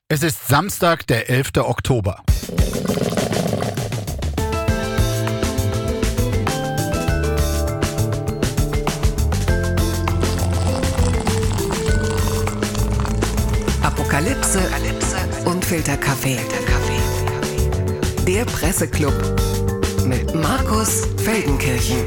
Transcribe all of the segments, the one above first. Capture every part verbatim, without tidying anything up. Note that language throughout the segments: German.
Es ist Samstag, der elfter Oktober. Apokalypse und Filterkaffee. Der Presseclub mit Markus Feldenkirchen.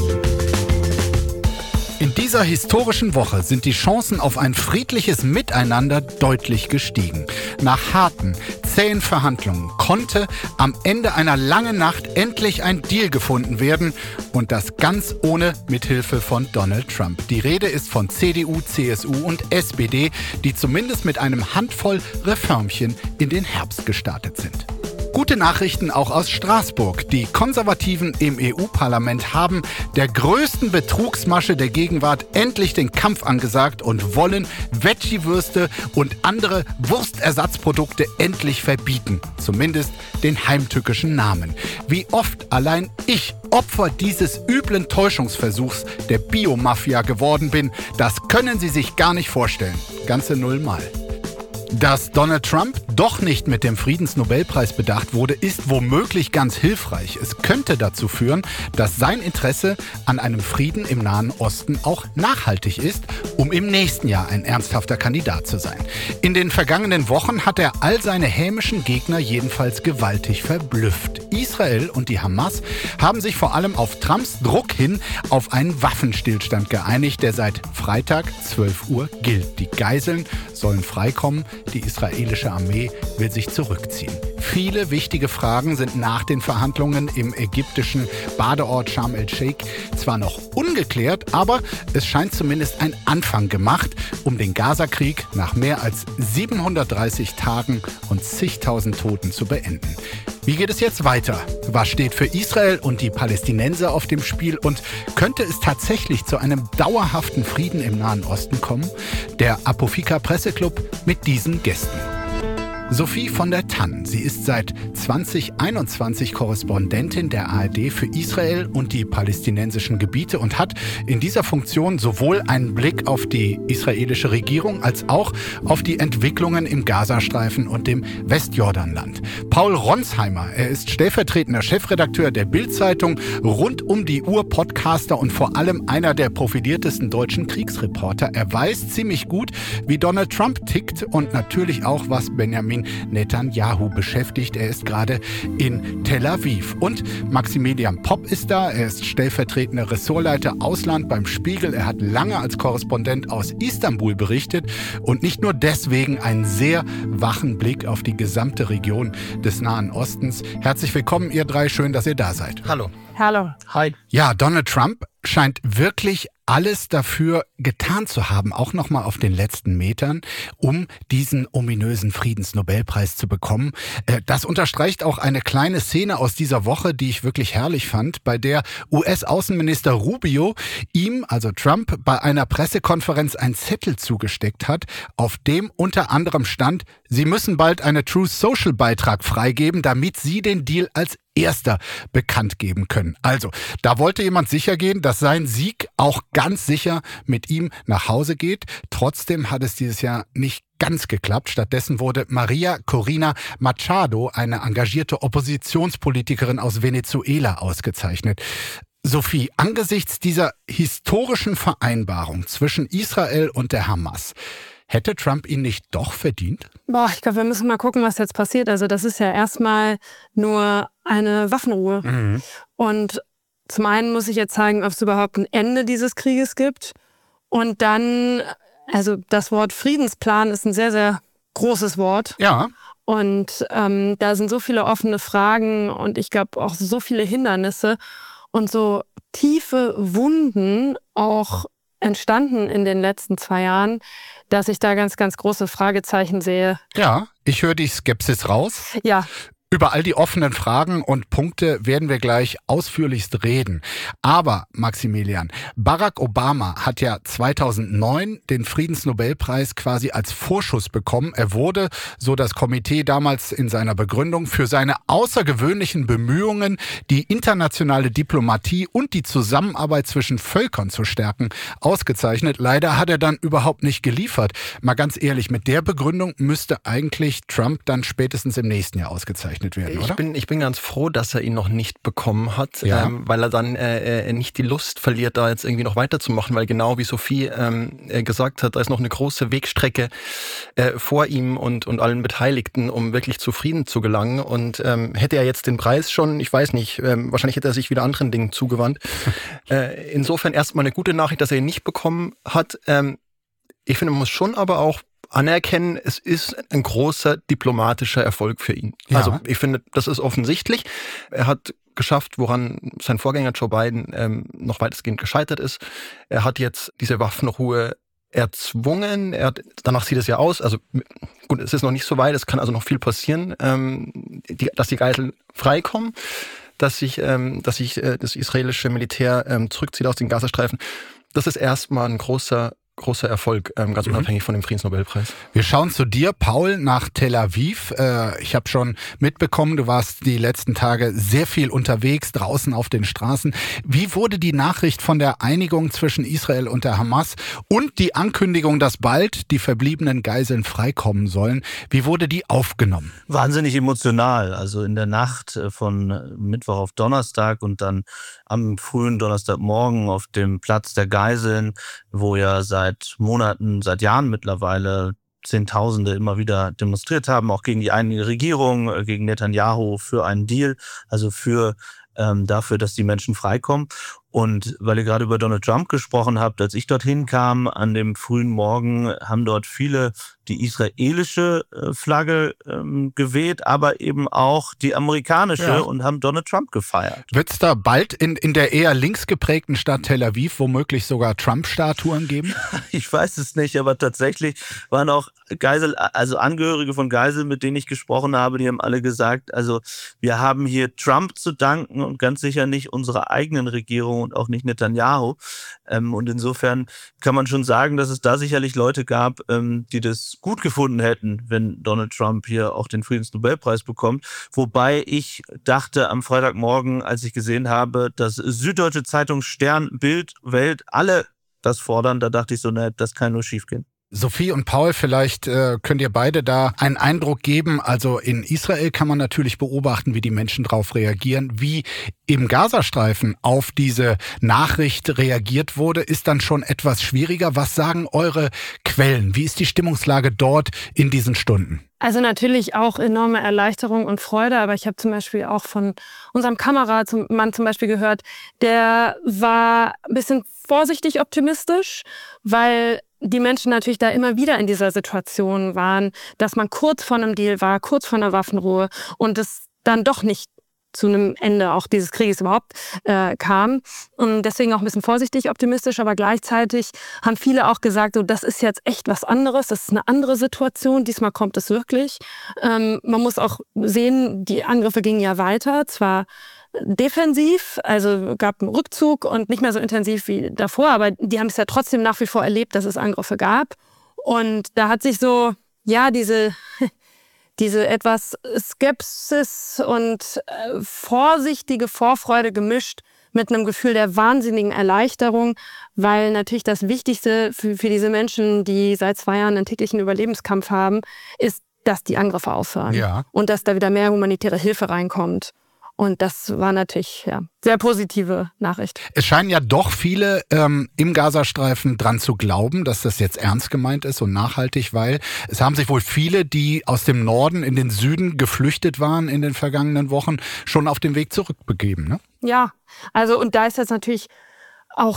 In dieser historischen Woche sind die Chancen auf ein friedliches Miteinander deutlich gestiegen. Nach harten, zähen Verhandlungen konnte am Ende einer langen Nacht endlich ein Deal gefunden werden und das ganz ohne Mithilfe von Donald Trump. Die Rede ist von C D U, C S U und S P D, die zumindest mit einem Handvoll Reformchen in den Herbst gestartet sind. Gute Nachrichten auch aus Straßburg. Die Konservativen im E U-Parlament haben der größten Betrugsmasche der Gegenwart endlich den Kampf angesagt und wollen Veggie-Würste und andere Wurstersatzprodukte endlich verbieten. Zumindest den heimtückischen Namen. Wie oft allein ich Opfer dieses üblen Täuschungsversuchs der Biomafia geworden bin, das können Sie sich gar nicht vorstellen. Ganze nullmal. Dass Donald Trump doch nicht mit dem Friedensnobelpreis bedacht wurde, ist womöglich ganz hilfreich. Es könnte dazu führen, dass sein Interesse an einem Frieden im Nahen Osten auch nachhaltig ist, um im nächsten Jahr ein ernsthafter Kandidat zu sein. In den vergangenen Wochen hat er all seine hämischen Gegner jedenfalls gewaltig verblüfft. Israel und die Hamas haben sich vor allem auf Trumps Druck hin auf einen Waffenstillstand geeinigt, der seit Freitag zwölf Uhr gilt. Die Geiseln sollen freikommen. Die israelische Armee will sich zurückziehen. Viele wichtige Fragen sind nach den Verhandlungen im ägyptischen Badeort Sharm el-Sheikh zwar noch ungeklärt, aber es scheint zumindest ein Anfang gemacht, um den Gazakrieg nach mehr als siebenhundertdreißig Tagen und zigtausend Toten zu beenden. Wie geht es jetzt weiter? Was steht für Israel und die Palästinenser auf dem Spiel? Und könnte es tatsächlich zu einem dauerhaften Frieden im Nahen Osten kommen? Der Apofika Presseclub mit diesen Gästen. Sophie von der Tann. Sie ist seit zwanzig einundzwanzig Korrespondentin der A R D für Israel und die palästinensischen Gebiete und hat in dieser Funktion sowohl einen Blick auf die israelische Regierung als auch auf die Entwicklungen im Gazastreifen und dem Westjordanland. Paul Ronsheimer, er ist stellvertretender Chefredakteur der Bild-Zeitung, rund um die Uhr Podcaster und vor allem einer der profiliertesten deutschen Kriegsreporter. Er weiß ziemlich gut, wie Donald Trump tickt und natürlich auch, was Benjamin Netanyahu beschäftigt. Er ist gerade in Tel Aviv. Und Maximilian Popp ist da. Er ist stellvertretender Ressortleiter Ausland beim Spiegel. Er hat lange als Korrespondent aus Istanbul berichtet und nicht nur deswegen einen sehr wachen Blick auf die gesamte Region des Nahen Ostens. Herzlich willkommen, ihr drei. Schön, dass ihr da seid. Hallo. Hallo. Hi. Ja, Donald Trump scheint wirklich alles dafür getan zu haben, auch nochmal auf den letzten Metern, um diesen ominösen Friedensnobelpreis zu bekommen. Das unterstreicht auch eine kleine Szene aus dieser Woche, die ich wirklich herrlich fand, bei der U S-Außenminister Rubio ihm, also Trump, bei einer Pressekonferenz einen Zettel zugesteckt hat, auf dem unter anderem stand: Sie müssen bald einen Truth Social Beitrag freigeben, damit Sie den Deal als Erster bekannt geben können. Also, da wollte jemand sicher gehen, dass sein Sieg auch ganz sicher mit ihm nach Hause geht. Trotzdem hat es dieses Jahr nicht ganz geklappt. Stattdessen wurde Maria Corina Machado, eine engagierte Oppositionspolitikerin aus Venezuela, ausgezeichnet. Sophie, angesichts dieser historischen Vereinbarung zwischen Israel und der Hamas, hätte Trump ihn nicht doch verdient? Boah, ich glaube, wir müssen mal gucken, was jetzt passiert. Also das ist ja erstmal nur eine Waffenruhe. Mhm. Und zum einen muss ich jetzt zeigen, ob es überhaupt ein Ende dieses Krieges gibt. Und dann, also das Wort Friedensplan ist ein sehr, sehr großes Wort. Ja. Und ähm, da sind so viele offene Fragen und ich glaube auch so viele Hindernisse und so tiefe Wunden auch entstanden in den letzten zwei Jahren, dass ich da ganz, ganz große Fragezeichen sehe. Ja, ich höre die Skepsis raus. Ja. Über all die offenen Fragen und Punkte werden wir gleich ausführlichst reden. Aber, Maximilian, Barack Obama hat ja zweitausendneun den Friedensnobelpreis quasi als Vorschuss bekommen. Er wurde, so das Komitee damals in seiner Begründung, für seine außergewöhnlichen Bemühungen, die internationale Diplomatie und die Zusammenarbeit zwischen Völkern zu stärken, ausgezeichnet. Leider hat er dann überhaupt nicht geliefert. Mal ganz ehrlich, mit der Begründung müsste eigentlich Trump dann spätestens im nächsten Jahr ausgezeichnet werden, oder? Ich bin, ich bin ganz froh, dass er ihn noch nicht bekommen hat, ja. ähm, weil er dann äh, nicht die Lust verliert, da jetzt irgendwie noch weiterzumachen, weil genau wie Sophie ähm, gesagt hat, da ist noch eine große Wegstrecke äh, vor ihm und, und allen Beteiligten, um wirklich zu Frieden zu gelangen. Und ähm, hätte er jetzt den Preis schon, ich weiß nicht, ähm, wahrscheinlich hätte er sich wieder anderen Dingen zugewandt. äh, insofern erstmal eine gute Nachricht, dass er ihn nicht bekommen hat. Ähm, ich finde, man muss schon aber auch anerkennen, es ist ein großer diplomatischer Erfolg für ihn. Ja. Also ich finde, das ist offensichtlich. Er hat geschafft, woran sein Vorgänger Joe Biden ähm, noch weitestgehend gescheitert ist. Er hat jetzt diese Waffenruhe erzwungen. Er hat, danach sieht es ja aus, also gut, es ist noch nicht so weit, es kann also noch viel passieren, ähm, die, dass die Geiseln freikommen, dass sich, ähm, dass sich äh, das israelische Militär ähm, zurückzieht aus den Gazastreifen. Das ist erstmal ein großer Großer Erfolg, ähm, ganz unabhängig von dem Friedensnobelpreis. Wir schauen zu dir, Paul, nach Tel Aviv. Äh, ich habe schon mitbekommen, du warst die letzten Tage sehr viel unterwegs, draußen auf den Straßen. Wie wurde die Nachricht von der Einigung zwischen Israel und der Hamas und die Ankündigung, dass bald die verbliebenen Geiseln freikommen sollen, wie wurde die aufgenommen? Wahnsinnig emotional. Also in der Nacht von Mittwoch auf Donnerstag und dann am frühen Donnerstagmorgen auf dem Platz der Geiseln, wo ja seit seit Monaten, seit Jahren mittlerweile Zehntausende immer wieder demonstriert haben, auch gegen die eigene Regierung, gegen Netanyahu, für einen Deal, also für ähm, dafür, dass die Menschen freikommen. Und weil ihr gerade über Donald Trump gesprochen habt, als ich dorthin kam, an dem frühen Morgen, haben dort viele die israelische Flagge ähm, geweht, aber eben auch die amerikanische ja. und haben Donald Trump gefeiert. Wird es da bald in, in der eher links geprägten Stadt Tel Aviv womöglich sogar Trump-Statuen geben? Ich weiß es nicht, aber tatsächlich waren auch Geisel, also Angehörige von Geiseln, mit denen ich gesprochen habe, die haben alle gesagt, also wir haben hier Trump zu danken und ganz sicher nicht unserer eigenen Regierung und auch nicht Netanyahu. Ähm, und insofern kann man schon sagen, dass es da sicherlich Leute gab, ähm, die das gut gefunden hätten, wenn Donald Trump hier auch den Friedensnobelpreis bekommt. Wobei ich dachte am Freitagmorgen, als ich gesehen habe, dass Süddeutsche Zeitung, Stern, Bild, Welt, alle das fordern, da dachte ich so, ne, das kann nur schief gehen. Sophie und Paul, vielleicht äh, könnt ihr beide da einen Eindruck geben. Also in Israel kann man natürlich beobachten, wie die Menschen darauf reagieren. Wie im Gazastreifen auf diese Nachricht reagiert wurde, ist dann schon etwas schwieriger. Was sagen eure Quellen? Wie ist die Stimmungslage dort in diesen Stunden? Also natürlich auch enorme Erleichterung und Freude, aber ich habe zum Beispiel auch von unserem Kameramann zum Beispiel gehört, der war ein bisschen vorsichtig optimistisch, weil die Menschen natürlich da immer wieder in dieser Situation waren, dass man kurz vor einem Deal war, kurz vor einer Waffenruhe und es dann doch nicht zu einem Ende auch dieses Krieges überhaupt äh, kam. Und deswegen auch ein bisschen vorsichtig optimistisch, aber gleichzeitig haben viele auch gesagt, so, das ist jetzt echt was anderes, das ist eine andere Situation, diesmal kommt es wirklich. Ähm, man muss auch sehen, die Angriffe gingen ja weiter, zwar defensiv, also gab einen Rückzug und nicht mehr so intensiv wie davor, aber die haben es ja trotzdem nach wie vor erlebt, dass es Angriffe gab. Und da hat sich so, ja, diese... diese etwas Skepsis und äh, vorsichtige Vorfreude gemischt mit einem Gefühl der wahnsinnigen Erleichterung, weil natürlich das Wichtigste für, für diese Menschen, die seit zwei Jahren einen täglichen Überlebenskampf haben, ist, dass die Angriffe aufhören ja. und dass da wieder mehr humanitäre Hilfe reinkommt. Und das war natürlich ja sehr positive Nachricht. Es scheinen ja doch viele ähm, im Gazastreifen dran zu glauben, dass das jetzt ernst gemeint ist und nachhaltig, weil es haben sich wohl viele, die aus dem Norden in den Süden geflüchtet waren in den vergangenen Wochen, schon auf den Weg zurückbegeben, ne? Ja, also und da ist jetzt natürlich auch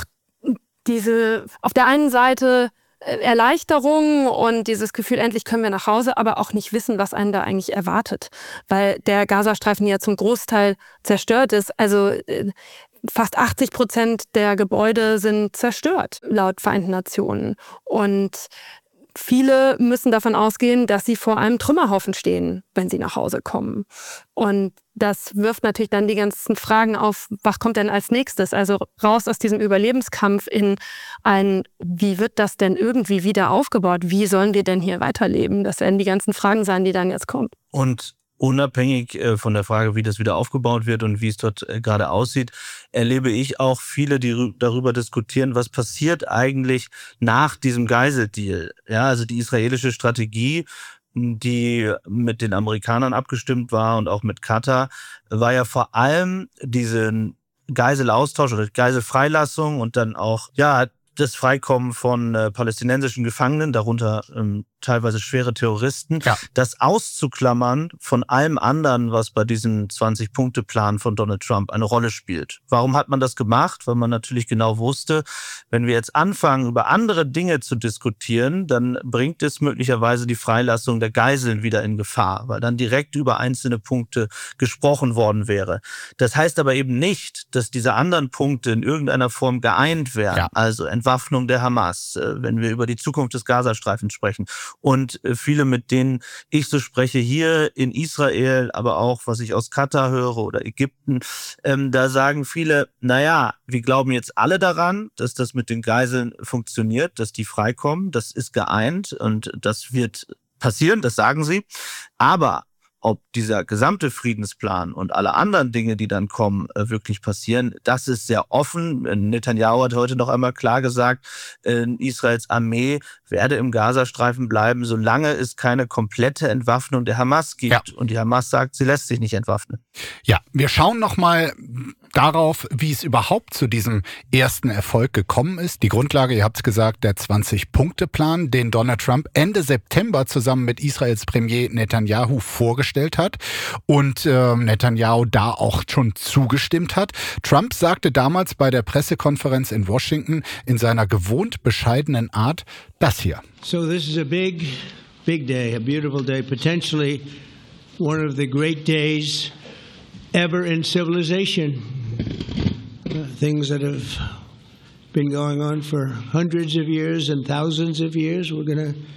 diese, auf der einen Seite Erleichterung und dieses Gefühl, endlich können wir nach Hause, aber auch nicht wissen, was einen da eigentlich erwartet. Weil der Gazastreifen ja zum Großteil zerstört ist. Also fast achtzig Prozent der Gebäude sind zerstört, laut Vereinten Nationen. Und viele müssen davon ausgehen, dass sie vor einem Trümmerhaufen stehen, wenn sie nach Hause kommen. Und das wirft natürlich dann die ganzen Fragen auf, was kommt denn als nächstes? Also raus aus diesem Überlebenskampf in ein, wie wird das denn irgendwie wieder aufgebaut? Wie sollen wir denn hier weiterleben? Das werden die ganzen Fragen sein, die dann jetzt kommen. Und unabhängig von der Frage, wie das wieder aufgebaut wird und wie es dort gerade aussieht, erlebe ich auch viele, die darüber diskutieren, was passiert eigentlich nach diesem Geiseldeal. Ja, also die israelische Strategie, die mit den Amerikanern abgestimmt war und auch mit Katar, war ja vor allem diesen Geiselaustausch oder Geiselfreilassung und dann auch, ja, das Freikommen von äh, palästinensischen Gefangenen, darunter ähm, teilweise schwere Terroristen, ja. Das auszuklammern von allem anderen, was bei diesem zwanzig-Punkte-Plan von Donald Trump eine Rolle spielt. Warum hat man das gemacht? Weil man natürlich genau wusste, wenn wir jetzt anfangen, über andere Dinge zu diskutieren, dann bringt es möglicherweise die Freilassung der Geiseln wieder in Gefahr, weil dann direkt über einzelne Punkte gesprochen worden wäre. Das heißt aber eben nicht, dass diese anderen Punkte in irgendeiner Form geeint werden. Ja. Also Entwaffnung der Hamas, wenn wir über die Zukunft des Gazastreifens sprechen. Und viele, mit denen ich so spreche, hier in Israel, aber auch, was ich aus Katar höre oder Ägypten, ähm, da sagen viele, naja, wir glauben jetzt alle daran, dass das mit den Geiseln funktioniert, dass die freikommen, das ist geeint und das wird passieren, das sagen sie. Aber ob dieser gesamte Friedensplan und alle anderen Dinge, die dann kommen, wirklich passieren, das ist sehr offen. Netanyahu hat heute noch einmal klar gesagt, Israels Armee werde im Gazastreifen bleiben, solange es keine komplette Entwaffnung der Hamas gibt. Ja. Und die Hamas sagt, sie lässt sich nicht entwaffnen. Ja, wir schauen noch mal darauf, wie es überhaupt zu diesem ersten Erfolg gekommen ist. Die Grundlage, ihr habt es gesagt, der zwanzig-Punkte-Plan, den Donald Trump Ende September zusammen mit Israels Premier Netanyahu vorgestellt hat und äh, Netanyahu da auch schon zugestimmt hat. Trump sagte damals bei der Pressekonferenz in Washington in seiner gewohnt bescheidenen Art das hier. So this is a big, big day, a beautiful day, potentially one of the great days ever in civilization. Uh, things that have been going on for hundreds of years and thousands of years, we're going to,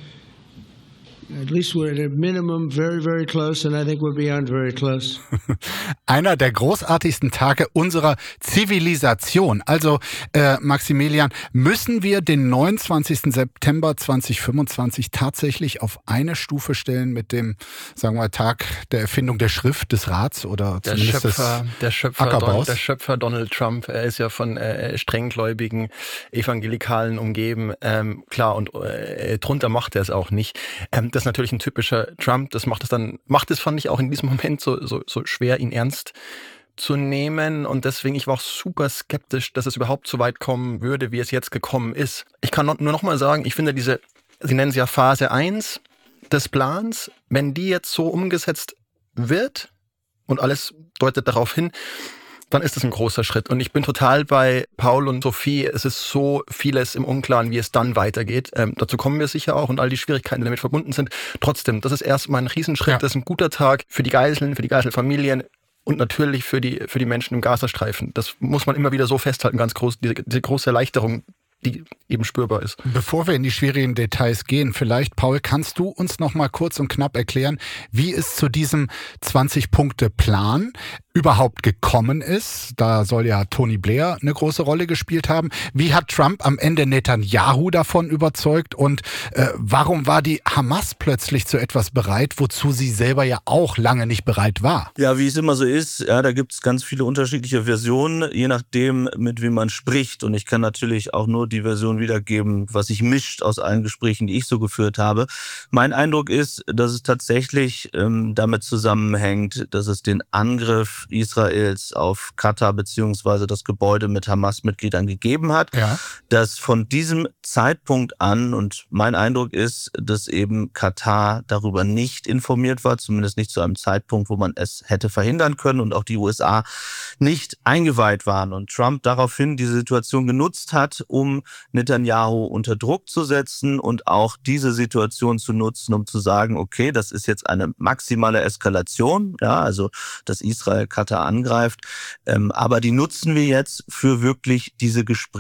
at least we're at a minimum very, very close, and I think we're beyond very close. Einer der großartigsten Tage unserer Zivilisation. Also, äh, Maximilian, müssen wir den neunundzwanzigsten September zweitausendfünfundzwanzig tatsächlich auf eine Stufe stellen mit dem, sagen wir, Tag der Erfindung der Schrift, des Rats oder der zumindest Schöpfer, des der Schöpfer, Ackerbaus? Don, der Schöpfer Donald Trump, er ist ja von äh, strenggläubigen Evangelikalen umgeben. Ähm, klar, und äh, drunter macht er es auch nicht. Ähm, das ist natürlich ein typischer Trump. Das macht es dann, macht es, fand ich, auch in diesem Moment so, so, so schwer, ihn ernst zu nehmen. Und deswegen, ich war auch super skeptisch, dass es überhaupt so weit kommen würde, wie es jetzt gekommen ist. Ich kann nur noch mal sagen, ich finde diese, Sie nennen es ja Phase eins des Plans, wenn die jetzt so umgesetzt wird und alles deutet darauf hin, dann ist es ein großer Schritt. Und ich bin total bei Paul und Sophie. Es ist so vieles im Unklaren, wie es dann weitergeht. Ähm, dazu kommen wir sicher auch und all die Schwierigkeiten, die damit verbunden sind. Trotzdem, das ist erstmal ein Riesenschritt. Ja. Das ist ein guter Tag für die Geiseln, für die Geiselfamilien und natürlich für die, für die Menschen im Gazastreifen. Das muss man immer wieder so festhalten, ganz groß, diese, diese große Erleichterung, die eben spürbar ist. Bevor wir in die schwierigen Details gehen, vielleicht, Paul, kannst du uns noch mal kurz und knapp erklären, wie es zu diesem zwanzig-Punkte-Plan überhaupt gekommen ist? Da soll ja Tony Blair eine große Rolle gespielt haben. Wie hat Trump am Ende Netanyahu davon überzeugt? Und äh, warum war die Hamas plötzlich zu etwas bereit, wozu sie selber ja auch lange nicht bereit war? Ja, wie es immer so ist, ja, da gibt es ganz viele unterschiedliche Versionen, je nachdem, mit wem man spricht. Und ich kann natürlich auch nur die Version wiedergeben, was sich mischt aus allen Gesprächen, die ich so geführt habe. Mein Eindruck ist, dass es tatsächlich ähm, damit zusammenhängt, dass es den Angriff Israels auf Katar beziehungsweise das Gebäude mit Hamas-Mitgliedern gegeben hat. Ja. Dass von diesem Zeitpunkt an, und mein Eindruck ist, dass eben Katar darüber nicht informiert war, zumindest nicht zu einem Zeitpunkt, wo man es hätte verhindern können und auch die U S A nicht eingeweiht waren. Und Trump daraufhin diese Situation genutzt hat, um Netanyahu unter Druck zu setzen und auch diese Situation zu nutzen, um zu sagen, okay, das ist jetzt eine maximale Eskalation, ja, also dass Israel Katar angreift, ähm, aber die nutzen wir jetzt für wirklich diese Gespräche.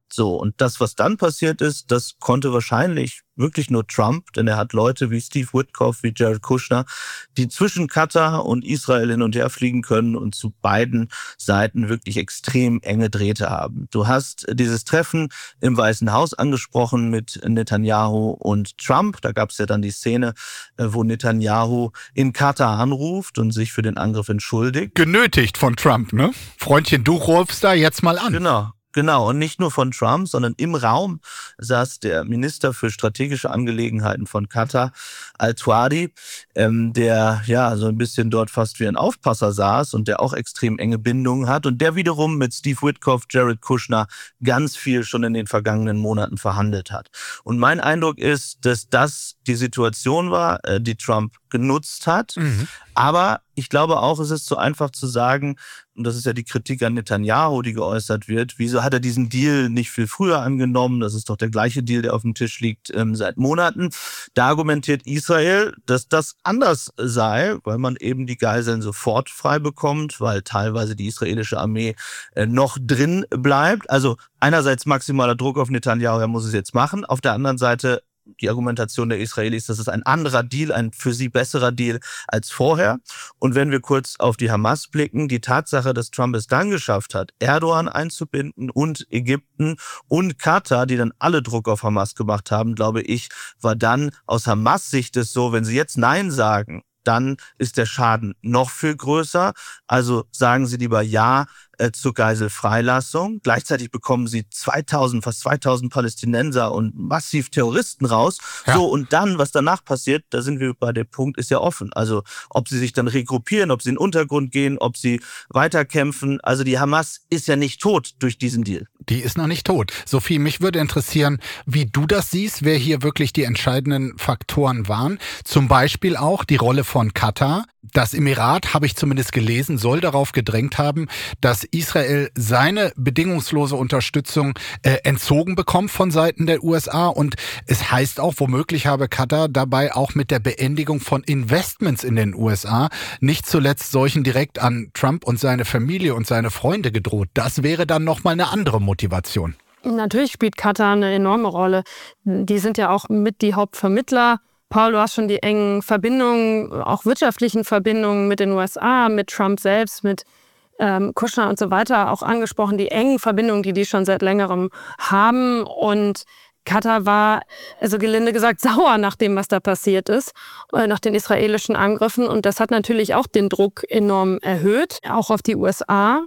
So, und das, was dann passiert ist, das konnte wahrscheinlich wirklich nur Trump, denn er hat Leute wie Steve Witkoff, wie Jared Kushner, die zwischen Katar und Israel hin und her fliegen können und zu beiden Seiten wirklich extrem enge Drähte haben. Du hast dieses Treffen im Weißen Haus angesprochen mit Netanyahu und Trump. Da gab es ja dann die Szene, wo Netanyahu in Katar anruft und sich für den Angriff entschuldigt. Genötigt von Trump, ne? Freundchen, du rufst da jetzt mal an. Genau. Genau, und nicht nur von Trump, sondern im Raum saß der Minister für strategische Angelegenheiten von Katar, Al-Tuadi, ähm, der ja so ein bisschen dort fast wie ein Aufpasser saß und der auch extrem enge Bindungen hat und der wiederum mit Steve Witkoff, Jared Kushner ganz viel schon in den vergangenen Monaten verhandelt hat. Und mein Eindruck ist, dass das die Situation war, äh, die Trump genutzt hat. Mhm. Aber ich glaube auch, es ist so einfach zu sagen, und das ist ja die Kritik an Netanyahu, die geäußert wird, wieso hat er diesen Deal nicht viel früher angenommen? Das ist doch der gleiche Deal, der auf dem Tisch liegt ähm, seit Monaten. Da argumentiert Israel, dass das anders sei, weil man eben die Geiseln sofort frei bekommt, weil teilweise die israelische Armee äh, noch drin bleibt. Also einerseits maximaler Druck auf Netanyahu, er muss es jetzt machen. Auf der anderen Seite die Argumentation der Israelis, das ist ein anderer Deal, ein für sie besserer Deal als vorher. Und wenn wir kurz auf die Hamas blicken, die Tatsache, dass Trump es dann geschafft hat, Erdogan einzubinden und Ägypten und Katar, die dann alle Druck auf Hamas gemacht haben, glaube ich, war dann aus Hamas-Sicht es so, wenn sie jetzt Nein sagen, dann ist der Schaden noch viel größer. Also sagen Sie lieber Ja äh, zur Geiselfreilassung. Gleichzeitig bekommen Sie zweitausend, fast zweitausend Palästinenser und massiv Terroristen raus. Ja. So, und dann, was danach passiert, da sind wir bei dem Punkt, ist ja offen. Also ob sie sich dann regruppieren, ob sie in den Untergrund gehen, ob sie weiterkämpfen. Also die Hamas ist ja nicht tot durch diesen Deal. Die ist noch nicht tot. Sophie, mich würde interessieren, wie du das siehst, wer hier wirklich die entscheidenden Faktoren waren. Zum Beispiel auch die Rolle von Katar. Das Emirat, habe ich zumindest gelesen, soll darauf gedrängt haben, dass Israel seine bedingungslose Unterstützung äh, entzogen bekommt von Seiten der U S A. Und es heißt auch, womöglich habe Katar dabei auch mit der Beendigung von Investments in den U S A, nicht zuletzt solchen direkt an Trump und seine Familie und seine Freunde gedroht. Das wäre dann nochmal eine andere Motivation. Natürlich spielt Katar eine enorme Rolle. Die sind ja auch mit die Hauptvermittler. Paul, du hast schon die engen Verbindungen, auch wirtschaftlichen Verbindungen mit den U S A, mit Trump selbst, mit ähm, Kushner und so weiter auch angesprochen, die engen Verbindungen, die die schon seit längerem haben. Und Katar war, also gelinde gesagt, sauer nach dem, was da passiert ist, äh, nach den israelischen Angriffen. Und das hat natürlich auch den Druck enorm erhöht, auch auf die U S A.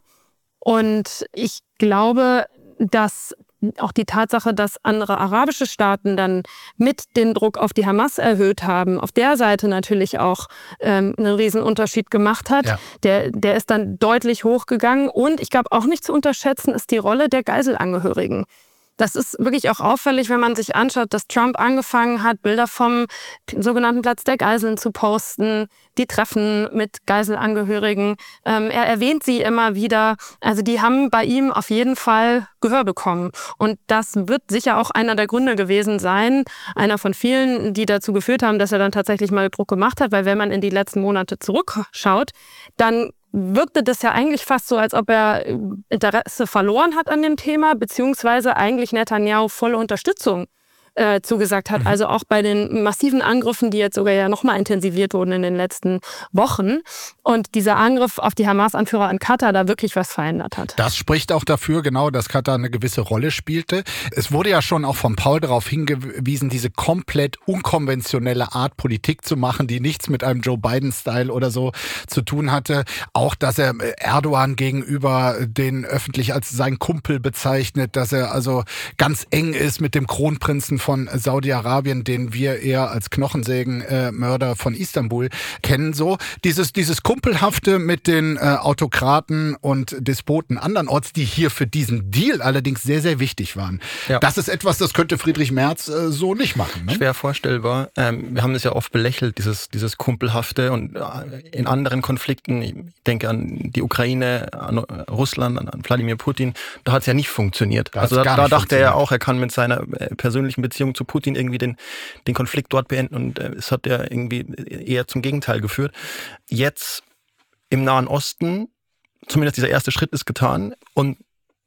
Und ich glaube, dass auch die Tatsache, dass andere arabische Staaten dann mit den Druck auf die Hamas erhöht haben, auf der Seite natürlich auch ähm, einen riesen Unterschied gemacht hat. Ja. Der, der ist dann deutlich hochgegangen. Und ich glaube, auch nicht zu unterschätzen ist die Rolle der Geiselangehörigen. Das ist wirklich auch auffällig, wenn man sich anschaut, dass Trump angefangen hat, Bilder vom sogenannten Platz der Geiseln zu posten, die Treffen mit Geiselangehörigen. Ähm, er erwähnt sie immer wieder. Also die haben bei ihm auf jeden Fall Gehör bekommen. Und das wird sicher auch einer der Gründe gewesen sein, einer von vielen, die dazu geführt haben, dass er dann tatsächlich mal Druck gemacht hat. Weil wenn man in die letzten Monate zurückschaut, dann wirkte das ja eigentlich fast so, als ob er Interesse verloren hat an dem Thema, beziehungsweise eigentlich Netanyahu volle Unterstützung äh, zugesagt hat. Mhm. Also auch bei den massiven Angriffen, die jetzt sogar ja nochmal intensiviert wurden in den letzten Wochen. Und dieser Angriff auf die Hamas-Anführer in Katar da wirklich was verändert hat. Das spricht auch dafür, genau, dass Katar eine gewisse Rolle spielte. Es wurde ja schon auch von Paul darauf hingewiesen, diese komplett unkonventionelle Art Politik zu machen, die nichts mit einem Joe Biden-Style oder so zu tun hatte. Auch, dass er Erdogan gegenüber den öffentlich als seinen Kumpel bezeichnet, dass er also ganz eng ist mit dem Kronprinzen von Saudi-Arabien, den wir eher als Knochensägenmörder von Istanbul kennen. So dieses, dieses Kumpelhafte mit den äh, Autokraten und Despoten andernorts, die hier für diesen Deal allerdings sehr, sehr wichtig waren. Ja. Das ist etwas, das könnte Friedrich Merz äh, so nicht machen. Ne? Schwer vorstellbar. Ähm, wir haben das ja oft belächelt, dieses, dieses Kumpelhafte, und äh, in anderen Konflikten, ich denke an die Ukraine, an Russland, an Wladimir Putin, da hat es ja nicht funktioniert. Da also da, da dachte er ja auch, er kann mit seiner äh, persönlichen Beziehung zu Putin irgendwie den, den Konflikt dort beenden, und äh, es hat ja irgendwie eher zum Gegenteil geführt. Jetzt im Nahen Osten, zumindest dieser erste Schritt ist getan, und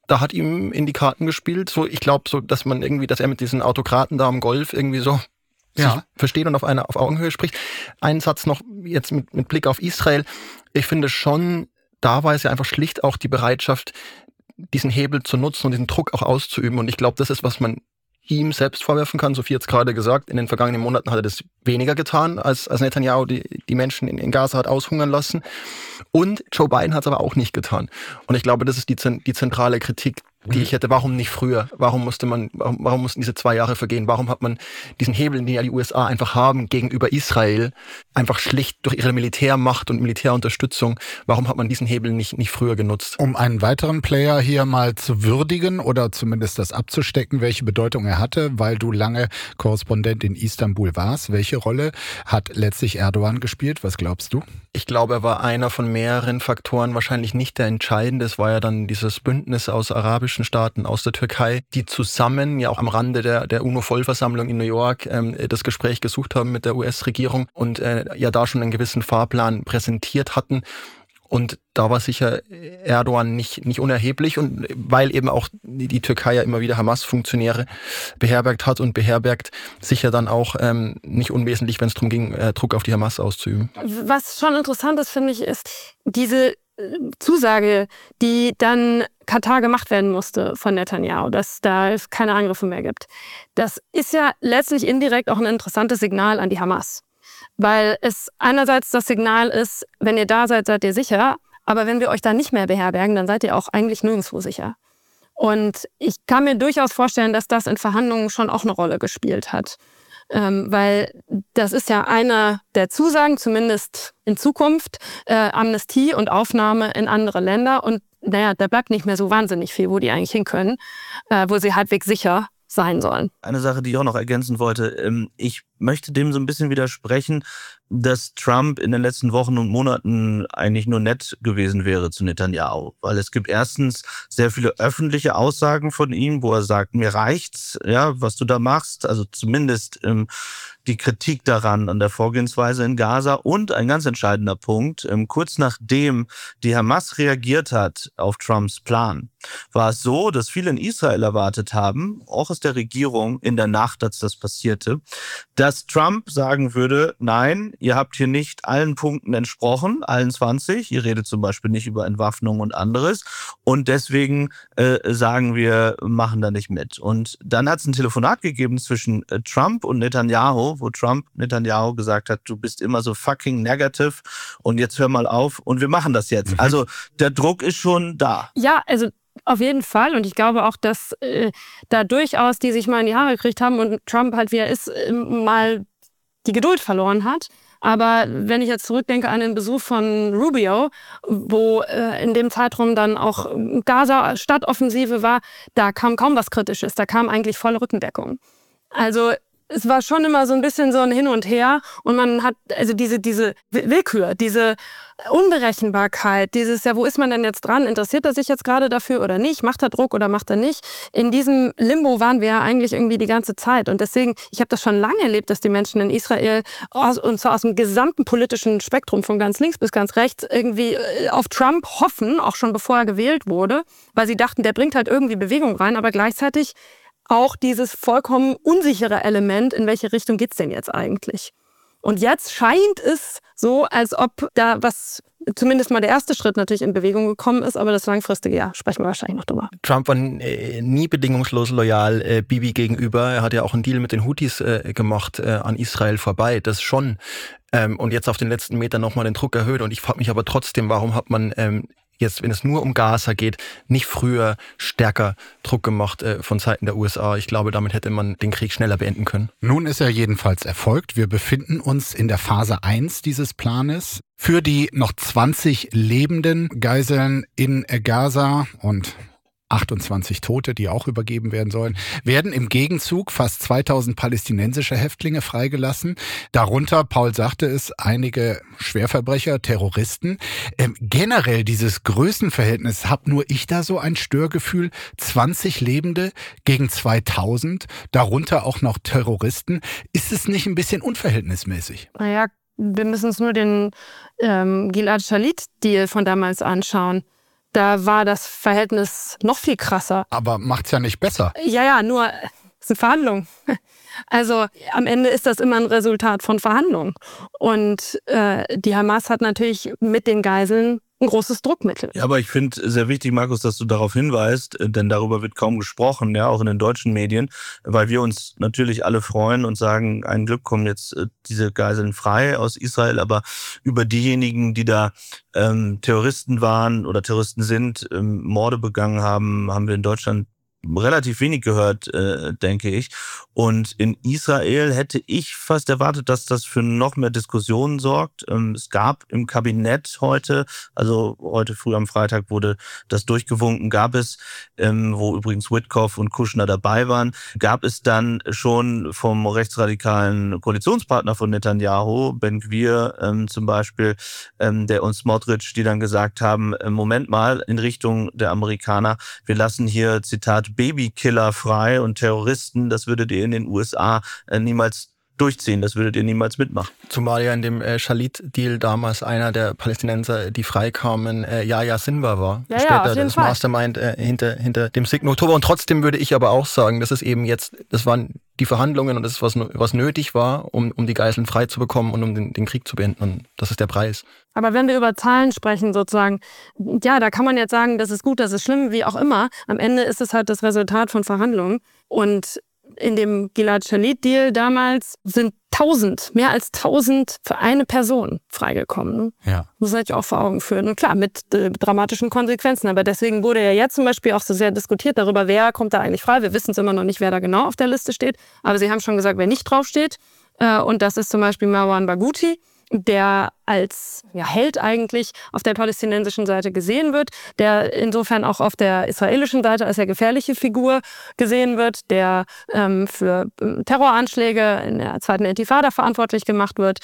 da hat ihm in die Karten gespielt. So, ich glaube, so, dass man irgendwie, dass er mit diesen Autokraten da am Golf irgendwie so ja. sich versteht und auf einer auf Augenhöhe spricht. Ein Satz noch jetzt mit, mit Blick auf Israel. Ich finde schon, da war es ja einfach schlicht auch die Bereitschaft, diesen Hebel zu nutzen und diesen Druck auch auszuüben. Und ich glaube, das ist, was man ihm selbst vorwerfen kann. Sophie hat es gerade gesagt, in den vergangenen Monaten hat er das weniger getan, als, als Netanyahu die, die Menschen in, in Gaza hat aushungern lassen. Und Joe Biden hat es aber auch nicht getan. Und ich glaube, das ist die, die zentrale Kritik, die ich hätte. Warum nicht früher? Warum musste man, warum, warum mussten diese zwei Jahre vergehen? Warum hat man diesen Hebel, den ja die U S A einfach haben gegenüber Israel, einfach schlicht durch ihre Militärmacht und Militärunterstützung, warum hat man diesen Hebel nicht, nicht früher genutzt? Um einen weiteren Player hier mal zu würdigen oder zumindest das abzustecken, welche Bedeutung er hatte, weil du lange Korrespondent in Istanbul warst. Welche Rolle hat letztlich Erdogan gespielt? Was glaubst du? Ich glaube, er war einer von mehreren Faktoren, wahrscheinlich nicht der entscheidende. Es war ja dann dieses Bündnis aus arabischen Staaten, aus der Türkei, die zusammen ja auch am Rande der, der UNO-Vollversammlung in New York ähm, das Gespräch gesucht haben mit der U S-Regierung und äh, ja da schon einen gewissen Fahrplan präsentiert hatten. Und da war sicher Erdogan nicht, nicht unerheblich, und weil eben auch die, die Türkei ja immer wieder Hamas-Funktionäre beherbergt hat und beherbergt, sicher dann auch ähm, nicht unwesentlich, wenn es darum ging, äh, Druck auf die Hamas auszuüben. Was schon interessant ist, finde ich, ist diese Zusage, die dann Katar gemacht werden musste von Netanyahu, dass da es keine Angriffe mehr gibt. Das ist ja letztlich indirekt auch ein interessantes Signal an die Hamas. Weil es einerseits das Signal ist, wenn ihr da seid, seid ihr sicher. Aber wenn wir euch da nicht mehr beherbergen, dann seid ihr auch eigentlich nirgendwo sicher. Und ich kann mir durchaus vorstellen, dass das in Verhandlungen schon auch eine Rolle gespielt hat. Ähm, weil das ist ja eine der Zusagen, zumindest in Zukunft, äh, Amnestie und Aufnahme in andere Länder. Und naja, da bleibt nicht mehr so wahnsinnig viel, wo die eigentlich hin können, äh, wo sie halbwegs sicher sein sollen. Eine Sache, die ich auch noch ergänzen wollte, ich möchte dem so ein bisschen widersprechen, dass Trump in den letzten Wochen und Monaten eigentlich nur nett gewesen wäre zu Netanyahu. Weil es gibt erstens sehr viele öffentliche Aussagen von ihm, wo er sagt, mir reicht's, ja, was du da machst. Also zumindest ähm, die Kritik daran, an der Vorgehensweise in Gaza. Und ein ganz entscheidender Punkt, ähm, kurz nachdem die Hamas reagiert hat auf Trumps Plan, war es so, dass viele in Israel erwartet haben, auch aus der Regierung in der Nacht, als das passierte, dass Trump sagen würde, nein, ihr habt hier nicht allen Punkten entsprochen, allen zwanzig, ihr redet zum Beispiel nicht über Entwaffnung und anderes, und deswegen äh, sagen wir, machen da nicht mit. Und dann hat es ein Telefonat gegeben zwischen äh, Trump und Netanyahu, wo Trump Netanyahu gesagt hat, du bist immer so fucking negative und jetzt hör mal auf und wir machen das jetzt. Also der Druck ist schon da. Ja, also auf jeden Fall. Und ich glaube auch, dass äh, da durchaus die sich mal in die Haare gekriegt haben und Trump halt, wie er ist, äh, mal die Geduld verloren hat. Aber wenn ich jetzt zurückdenke an den Besuch von Rubio, wo äh, in dem Zeitraum dann auch Gaza-Stadtoffensive war, da kam kaum was Kritisches. Da kam eigentlich volle Rückendeckung. Also es war schon immer so ein bisschen so ein Hin und Her, und man hat also diese, diese Willkür, diese Unberechenbarkeit, dieses, ja, wo ist man denn jetzt dran? Interessiert er sich jetzt gerade dafür oder nicht? Macht er Druck oder macht er nicht? In diesem Limbo waren wir ja eigentlich irgendwie die ganze Zeit. Und deswegen, ich habe das schon lange erlebt, dass die Menschen in Israel, aus, und zwar aus dem gesamten politischen Spektrum, von ganz links bis ganz rechts, irgendwie auf Trump hoffen, auch schon bevor er gewählt wurde, weil sie dachten, der bringt halt irgendwie Bewegung rein, aber gleichzeitig auch dieses vollkommen unsichere Element, in welche Richtung geht's denn jetzt eigentlich? Und jetzt scheint es so, als ob da was, zumindest mal der erste Schritt natürlich in Bewegung gekommen ist, aber das langfristige, ja, sprechen wir wahrscheinlich noch drüber. Trump war äh, nie bedingungslos loyal äh, Bibi gegenüber. Er hat ja auch einen Deal mit den Houthis äh, gemacht äh, an Israel vorbei, das schon. Ähm, und jetzt auf den letzten Metern nochmal den Druck erhöht. Und ich frage mich aber trotzdem, warum hat man ähm, jetzt, wenn es nur um Gaza geht, nicht früher stärker Druck gemacht äh, von Seiten der U S A. Ich glaube, damit hätte man den Krieg schneller beenden können. Nun ist er jedenfalls erfolgt. Wir befinden uns in der Phase eins dieses Planes. Für die noch zwanzig lebenden Geiseln in Gaza und achtundzwanzig Tote, die auch übergeben werden sollen, werden im Gegenzug fast zweitausend palästinensische Häftlinge freigelassen. Darunter, Paul sagte es, einige Schwerverbrecher, Terroristen. Ähm, generell dieses Größenverhältnis, hab nur ich da so ein Störgefühl, zwanzig Lebende gegen zweitausend, darunter auch noch Terroristen. Ist es nicht ein bisschen unverhältnismäßig? Naja, wir müssen uns nur den ähm, Gilad Shalit-Deal von damals anschauen. Da war das Verhältnis noch viel krasser. Aber macht's ja nicht besser. Ja, ja, nur es sind Verhandlungen. Also am Ende ist das immer ein Resultat von Verhandlungen. Und äh, die Hamas hat natürlich mit den Geiseln ein großes Druckmittel. Ja, aber ich finde sehr wichtig, Markus, dass du darauf hinweist, denn darüber wird kaum gesprochen, ja, auch in den deutschen Medien, weil wir uns natürlich alle freuen und sagen, ein Glück kommen jetzt äh, diese Geiseln frei aus Israel, aber über diejenigen, die da ähm, Terroristen waren oder Terroristen sind, ähm, Morde begangen haben, haben wir in Deutschland relativ wenig gehört, äh, denke ich. Und in Israel hätte ich fast erwartet, dass das für noch mehr Diskussionen sorgt. Ähm, es gab im Kabinett heute, also heute früh am Freitag wurde das durchgewunken, gab es, ähm, wo übrigens Witkoff und Kushner dabei waren, gab es dann schon vom rechtsradikalen Koalitionspartner von Netanyahu, Ben Gvir ähm, zum Beispiel, ähm, der und Smotrich, die dann gesagt haben, äh, Moment mal, in Richtung der Amerikaner, wir lassen hier, Zitat, Babykiller frei und Terroristen, das würdet ihr in den U S A äh, niemals durchziehen, das würdet ihr niemals mitmachen. Zumal ja in dem äh, Shalit-Deal damals einer der Palästinenser, die freikamen, äh, Yahya Sinwar war. Ja, Später ja, auf jeden das Fall. Mastermind äh, hinter, hinter dem siebten Oktober. Und trotzdem würde ich aber auch sagen, dass es eben jetzt, das waren die Verhandlungen und das ist, was, was nötig war, um, um die Geiseln frei zu bekommen und um den, den Krieg zu beenden. Und das ist der Preis. Aber wenn wir über Zahlen sprechen sozusagen, ja, da kann man jetzt sagen, das ist gut, das ist schlimm, wie auch immer. Am Ende ist es halt das Resultat von Verhandlungen. Und in dem Gilad-Shalit-Deal damals sind tausend, mehr als tausend für eine Person freigekommen. Ja. Muss man sich auch vor Augen führen. Und klar, mit äh, dramatischen Konsequenzen. Aber deswegen wurde ja jetzt zum Beispiel auch so sehr diskutiert darüber, wer kommt da eigentlich frei. Wir wissen es immer noch nicht, wer da genau auf der Liste steht. Aber sie haben schon gesagt, wer nicht draufsteht. Äh, und das ist zum Beispiel Marwan Barghouti, der als ja, Held eigentlich auf der palästinensischen Seite gesehen wird, der insofern auch auf der israelischen Seite als sehr gefährliche Figur gesehen wird, der ähm, für Terroranschläge in der zweiten Intifada verantwortlich gemacht wird.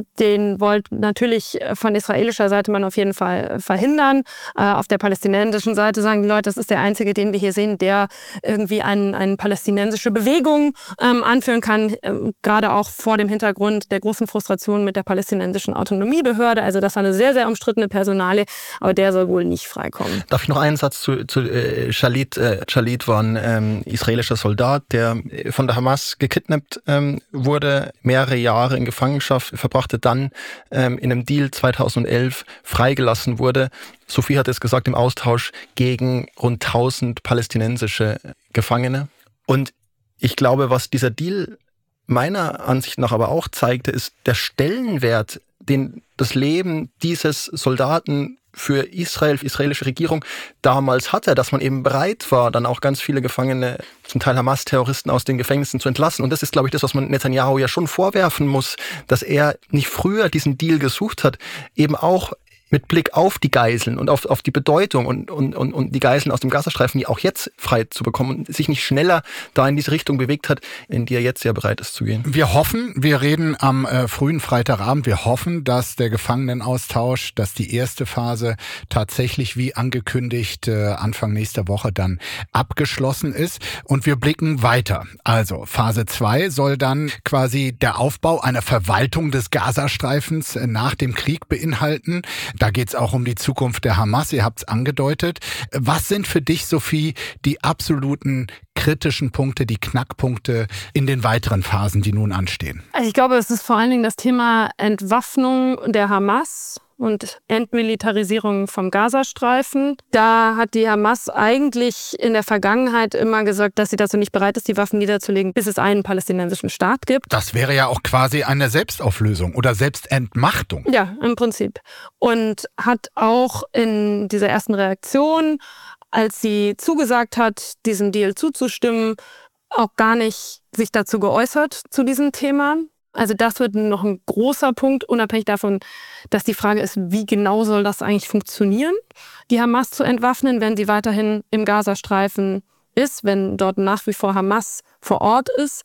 Den wollte natürlich von israelischer Seite man auf jeden Fall verhindern. Äh, auf der palästinensischen Seite sagen die Leute, das ist der einzige, den wir hier sehen, der irgendwie eine ein palästinensische Bewegung ähm, anführen kann, äh, gerade auch vor dem Hintergrund der großen Frustration mit der palästinensischen Autonomiebehörde. Also das war eine sehr, sehr umstrittene Personalie, aber der soll wohl nicht freikommen. Darf ich noch einen Satz zu, zu äh, Shalit? Äh, Shalit war ein ähm, israelischer Soldat, der von der Hamas gekidnappt ähm, wurde, mehrere Jahre in Gefangenschaft verbrachte, dann ähm, in einem Deal zweitausendelf freigelassen wurde. Sophie hat es gesagt, im Austausch gegen rund tausend palästinensische Gefangene. Und ich glaube, was dieser Deal meiner Ansicht nach aber auch zeigte, ist der Stellenwert, den das Leben dieses Soldaten für Israel, für die israelische Regierung damals hatte, dass man eben bereit war, dann auch ganz viele Gefangene, zum Teil Hamas-Terroristen aus den Gefängnissen zu entlassen. Und das ist, glaube ich, das, was man Netanyahu ja schon vorwerfen muss, dass er nicht früher diesen Deal gesucht hat, eben auch mit Blick auf die Geiseln und auf, auf die Bedeutung und, und, und, und die Geiseln aus dem Gazastreifen, die auch jetzt frei zu bekommen und sich nicht schneller da in diese Richtung bewegt hat, in die er jetzt ja bereit ist zu gehen. Wir hoffen, wir reden am äh, frühen Freitagabend, wir hoffen, dass der Gefangenenaustausch, dass die erste Phase tatsächlich wie angekündigt äh, Anfang nächster Woche dann abgeschlossen ist und wir blicken weiter. Also Phase zwei soll dann quasi der Aufbau einer Verwaltung des Gazastreifens äh, nach dem Krieg beinhalten. Da geht es auch um die Zukunft der Hamas, ihr habt es angedeutet. Was sind für dich, Sophie, die absoluten kritischen Punkte, die Knackpunkte in den weiteren Phasen, die nun anstehen? Also ich glaube, es ist vor allen Dingen das Thema Entwaffnung der Hamas und Entmilitarisierung vom Gazastreifen. Da hat die Hamas eigentlich in der Vergangenheit immer gesagt, dass sie dazu nicht bereit ist, die Waffen niederzulegen, bis es einen palästinensischen Staat gibt. Das wäre ja auch quasi eine Selbstauflösung oder Selbstentmachtung. Ja, im Prinzip. Und hat auch in dieser ersten Reaktion, als sie zugesagt hat, diesem Deal zuzustimmen, auch gar nicht sich dazu geäußert zu diesem Thema. Also das wird noch ein großer Punkt, unabhängig davon, dass die Frage ist, wie genau soll das eigentlich funktionieren, die Hamas zu entwaffnen, wenn sie weiterhin im Gazastreifen ist, wenn dort nach wie vor Hamas vor Ort ist.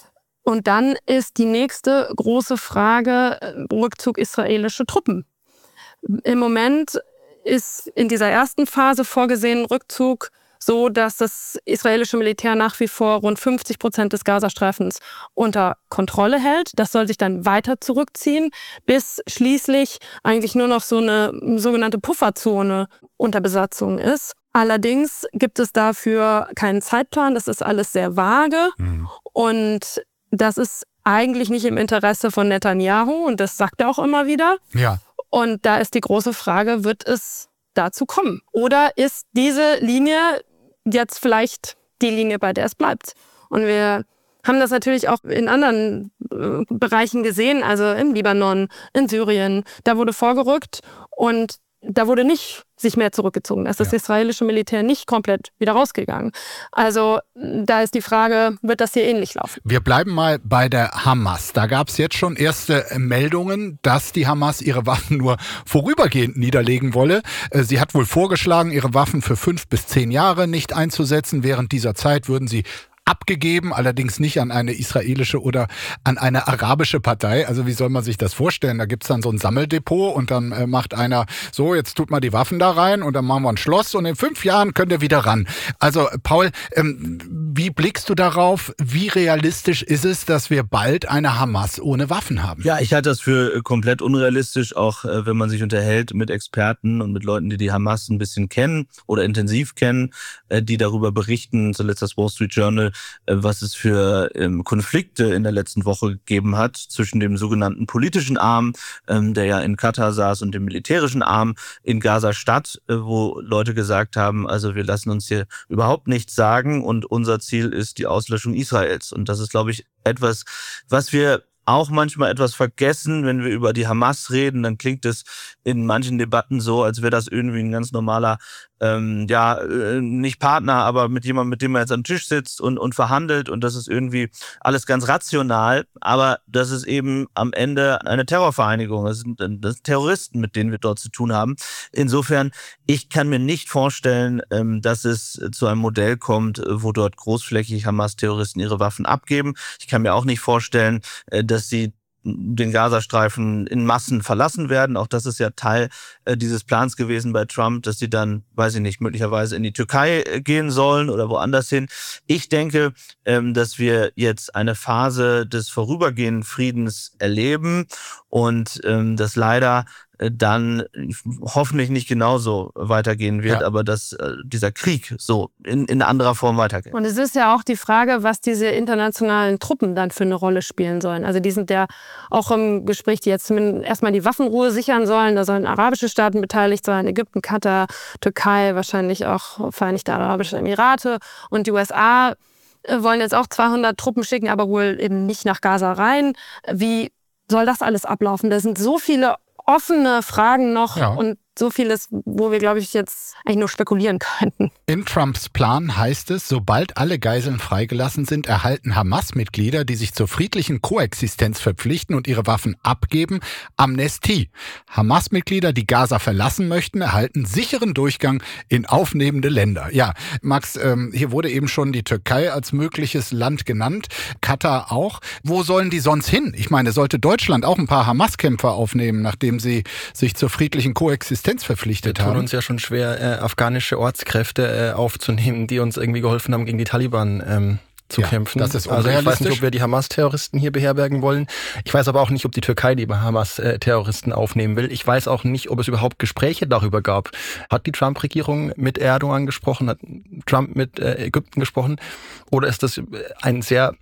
Und dann ist die nächste große Frage Rückzug israelischer Truppen. Im Moment ist in dieser ersten Phase vorgesehen Rückzug so, dass das israelische Militär nach wie vor rund fünfzig Prozent des Gazastreifens unter Kontrolle hält. Das soll sich dann weiter zurückziehen, bis schließlich eigentlich nur noch so eine sogenannte Pufferzone unter Besatzung ist. Allerdings gibt es dafür keinen Zeitplan. Das ist alles sehr vage. Mhm. Und das ist eigentlich nicht im Interesse von Netanyahu. Und das sagt er auch immer wieder. Ja. Und da ist die große Frage, wird es dazu kommen? Oder ist diese Linie jetzt vielleicht die Linie, bei der es bleibt? Und wir haben das natürlich auch in anderen äh, Bereichen gesehen, also im Libanon, in Syrien. Da wurde vorgerückt und da wurde nicht sich mehr zurückgezogen. Da ist das ja. israelische Militär nicht komplett wieder rausgegangen. Also da ist die Frage, wird das hier ähnlich laufen? Wir bleiben mal bei der Hamas. Da gab es jetzt schon erste Meldungen, dass die Hamas ihre Waffen nur vorübergehend niederlegen wolle. Sie hat wohl vorgeschlagen, ihre Waffen für fünf bis zehn Jahre nicht einzusetzen. Während dieser Zeit würden sie abgegeben, allerdings nicht an eine israelische oder an eine arabische Partei. Also wie soll man sich das vorstellen? Da gibt's dann so ein Sammeldepot und dann äh, macht einer so, jetzt tut mal die Waffen da rein und dann machen wir ein Schloss und in fünf Jahren könnt ihr wieder ran. Also Paul, ähm, wie blickst du darauf? Wie realistisch ist es, dass wir bald eine Hamas ohne Waffen haben? Ja, ich halte das für komplett unrealistisch, auch äh, wenn man sich unterhält mit Experten und mit Leuten, die die Hamas ein bisschen kennen oder intensiv kennen, äh, die darüber berichten, zuletzt das Wall Street Journal, was es für ähm, Konflikte in der letzten Woche gegeben hat zwischen dem sogenannten politischen Arm, ähm, der ja in Katar saß, und dem militärischen Arm in Gaza-Stadt, äh, wo Leute gesagt haben, also wir lassen uns hier überhaupt nichts sagen und unser Ziel ist die Auslöschung Israels. Und das ist, glaube ich, etwas, was wir auch manchmal etwas vergessen, wenn wir über die Hamas reden, dann klingt es in manchen Debatten so, als wäre das irgendwie ein ganz normaler, ähm, ja, äh, nicht Partner, aber mit jemandem, mit dem man jetzt am Tisch sitzt und, und verhandelt, und das ist irgendwie alles ganz rational, aber das ist eben am Ende eine Terrorvereinigung, das sind, das sind Terroristen, mit denen wir dort zu tun haben. Insofern, ich kann mir nicht vorstellen, ähm, dass es zu einem Modell kommt, wo dort großflächig Hamas-Terroristen ihre Waffen abgeben. Ich kann mir auch nicht vorstellen, äh, dass sie den Gazastreifen in Massen verlassen werden. Auch das ist ja Teil äh, dieses Plans gewesen bei Trump, dass sie dann, weiß ich nicht, möglicherweise in die Türkei äh, gehen sollen oder woanders hin. Ich denke, ähm, dass wir jetzt eine Phase des vorübergehenden Friedens erleben und ähm, dass leider dann hoffentlich nicht genauso weitergehen wird, ja. aber dass äh, dieser Krieg so in, in anderer Form weitergeht. Und es ist ja auch die Frage, was diese internationalen Truppen dann für eine Rolle spielen sollen. Also die sind ja auch im Gespräch, die jetzt zumindest erstmal die Waffenruhe sichern sollen. Da sollen arabische Staaten beteiligt sein, Ägypten, Katar, Türkei, wahrscheinlich auch Vereinigte Arabische Emirate. Und die U S A wollen jetzt auch zweihundert Truppen schicken, aber wohl eben nicht nach Gaza rein. Wie soll das alles ablaufen? Da sind so viele offene Fragen noch ja. und so vieles, wo wir, glaube ich, jetzt eigentlich nur spekulieren könnten. In Trumps Plan heißt es, sobald alle Geiseln freigelassen sind, erhalten Hamas-Mitglieder, die sich zur friedlichen Koexistenz verpflichten und ihre Waffen abgeben, Amnestie. Hamas-Mitglieder, die Gaza verlassen möchten, erhalten sicheren Durchgang in aufnehmende Länder. Ja, Max, ähm, hier wurde eben schon die Türkei als mögliches Land genannt, Katar auch. Wo sollen die sonst hin? Ich meine, sollte Deutschland auch ein paar Hamas-Kämpfer aufnehmen, nachdem sie sich zur friedlichen Koexistenz verpflichtet haben. Wir tun uns ja schon schwer, äh, afghanische Ortskräfte äh, aufzunehmen, die uns irgendwie geholfen haben, gegen die Taliban ähm, zu ja, kämpfen. Das ist also ich weiß nicht, ob wir die Hamas-Terroristen hier beherbergen wollen. Ich weiß aber auch nicht, ob die Türkei die Hamas-Terroristen aufnehmen will. Ich weiß auch nicht, ob es überhaupt Gespräche darüber gab. Hat die Trump-Regierung mit Erdogan gesprochen? Hat Trump mit äh, Ägypten gesprochen? Oder ist das ein sehr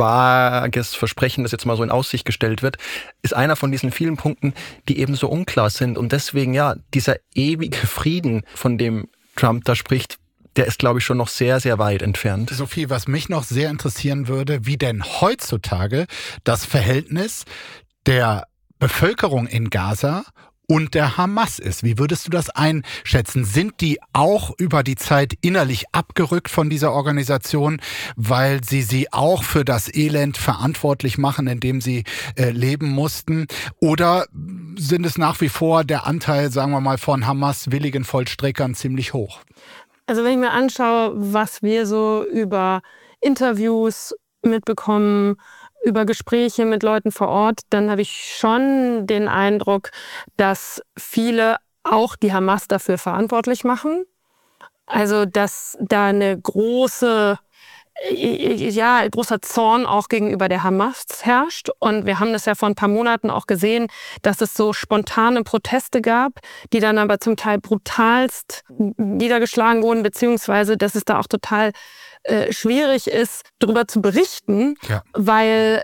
vages Versprechen, das jetzt mal so in Aussicht gestellt wird, ist einer von diesen vielen Punkten, die eben so unklar sind. Und deswegen, ja, dieser ewige Frieden, von dem Trump da spricht, der ist, glaube ich, schon noch sehr, sehr weit entfernt. Sophie, was mich noch sehr interessieren würde, wie denn heutzutage das Verhältnis der Bevölkerung in Gaza und der Hamas ist. Wie würdest du das einschätzen? Sind die auch über die Zeit innerlich abgerückt von dieser Organisation, weil sie sie auch für das Elend verantwortlich machen, in dem sie äh, leben mussten? Oder sind es nach wie vor der Anteil, sagen wir mal, von Hamas-willigen Vollstreckern ziemlich hoch? Also wenn ich mir anschaue, was wir so über Interviews mitbekommen, über Gespräche mit Leuten vor Ort, dann habe ich schon den Eindruck, dass viele auch die Hamas dafür verantwortlich machen. Also, dass da eine große, ja, großer Zorn auch gegenüber der Hamas herrscht. Und wir haben das ja vor ein paar Monaten auch gesehen, dass es so spontane Proteste gab, die dann aber zum Teil brutalst niedergeschlagen wurden, beziehungsweise dass es da auch total äh, schwierig ist, darüber zu berichten, ja. weil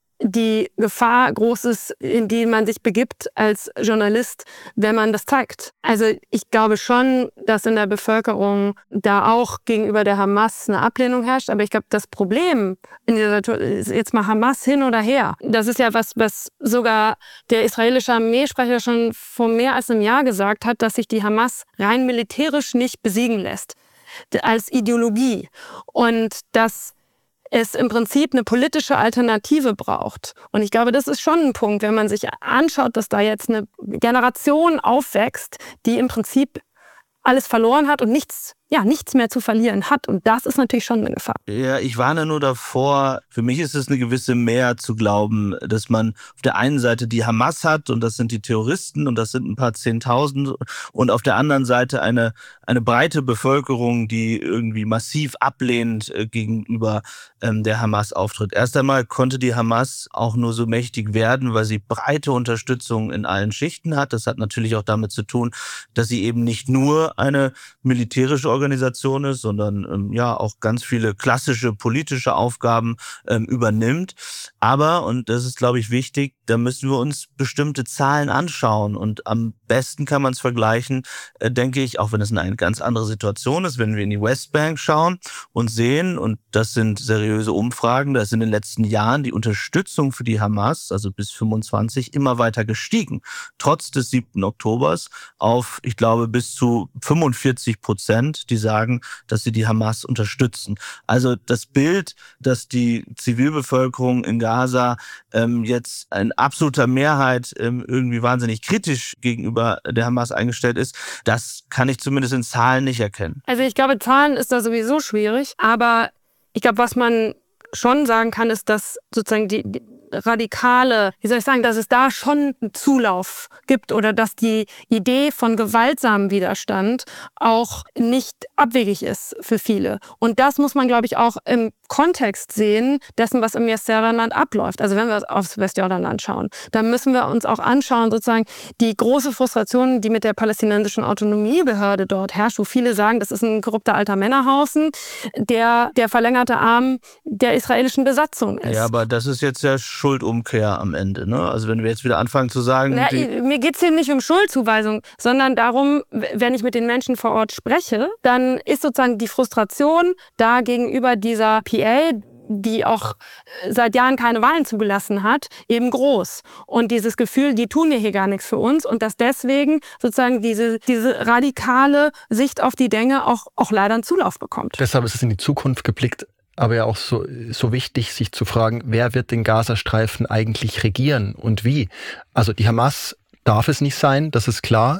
die Gefahr groß ist, in die man sich begibt als Journalist, wenn man das zeigt. Also ich glaube schon, dass in der Bevölkerung da auch gegenüber der Hamas eine Ablehnung herrscht. Aber ich glaube, das Problem in dieser Situation ist jetzt mal Hamas hin oder her. Das ist ja was, was sogar der israelische Armeesprecher schon vor mehr als einem Jahr gesagt hat, dass sich die Hamas rein militärisch nicht besiegen lässt. Als Ideologie. Und dass es im Prinzip eine politische Alternative braucht. Und ich glaube, das ist schon ein Punkt, wenn man sich anschaut, dass da jetzt eine Generation aufwächst, die im Prinzip alles verloren hat und nichts, ja, nichts mehr zu verlieren hat. Und das ist natürlich schon eine Gefahr. Ja, ich warne nur davor, für mich ist es eine gewisse Mehr zu glauben, dass man auf der einen Seite die Hamas hat und das sind die Terroristen und das sind ein paar Zehntausend und auf der anderen Seite eine, eine breite Bevölkerung, die irgendwie massiv ablehnend äh, gegenüber ähm, der Hamas auftritt. Erst einmal konnte die Hamas auch nur so mächtig werden, weil sie breite Unterstützung in allen Schichten hat. Das hat natürlich auch damit zu tun, dass sie eben nicht nur eine militärische Organisation ist, sondern ähm, ja auch ganz viele klassische politische Aufgaben ähm, übernimmt. Aber, und das ist, glaube ich, wichtig, da müssen wir uns bestimmte Zahlen anschauen. Und am besten kann man es vergleichen, äh, denke ich, auch wenn es eine ganz andere Situation ist, wenn wir in die Westbank schauen und sehen, und das sind seriöse Umfragen, da ist in den letzten Jahren die Unterstützung für die Hamas, also bis fünfundzwanzig, immer weiter gestiegen. Trotz des siebten Oktobers auf, ich glaube, bis zu fünfundvierzig Prozent, die sagen, dass sie die Hamas unterstützen. Also das Bild, dass die Zivilbevölkerung in Gaza ähm, jetzt in absoluter Mehrheit ähm, irgendwie wahnsinnig kritisch gegenüber der Hamas eingestellt ist, das kann ich zumindest in Zahlen nicht erkennen. Also ich glaube, Zahlen ist da sowieso schwierig, aber ich glaube, was man schon sagen kann, ist, dass sozusagen die, die radikale, wie soll ich sagen, dass es da schon einen Zulauf gibt oder dass die Idee von gewaltsamem Widerstand auch nicht abwegig ist für viele. Und das muss man, glaube ich, auch im Kontext sehen dessen, was im Westjordanland abläuft. Also wenn wir aufs Westjordanland schauen, dann müssen wir uns auch anschauen, sozusagen die große Frustration, die mit der palästinensischen Autonomiebehörde dort herrscht, wo viele sagen, das ist ein korrupter alter Männerhaufen, der der verlängerte Arm der israelischen Besatzung ist. Ja, aber das ist jetzt ja Schuldumkehr am Ende, ne? Also wenn wir jetzt wieder anfangen zu sagen... Na, mir geht es hier nicht um Schuldzuweisung, sondern darum, wenn ich mit den Menschen vor Ort spreche, dann ist sozusagen die Frustration da gegenüber dieser P A, die auch seit Jahren keine Wahlen zugelassen hat, eben groß. Und dieses Gefühl, die tun ja hier gar nichts für uns und dass deswegen sozusagen diese, diese radikale Sicht auf die Dinge auch, auch leider einen Zulauf bekommt. Deshalb ist es in die Zukunft geblickt, aber ja auch so, so wichtig, sich zu fragen, wer wird den Gazastreifen eigentlich regieren und wie? Also die Hamas darf es nicht sein, das ist klar.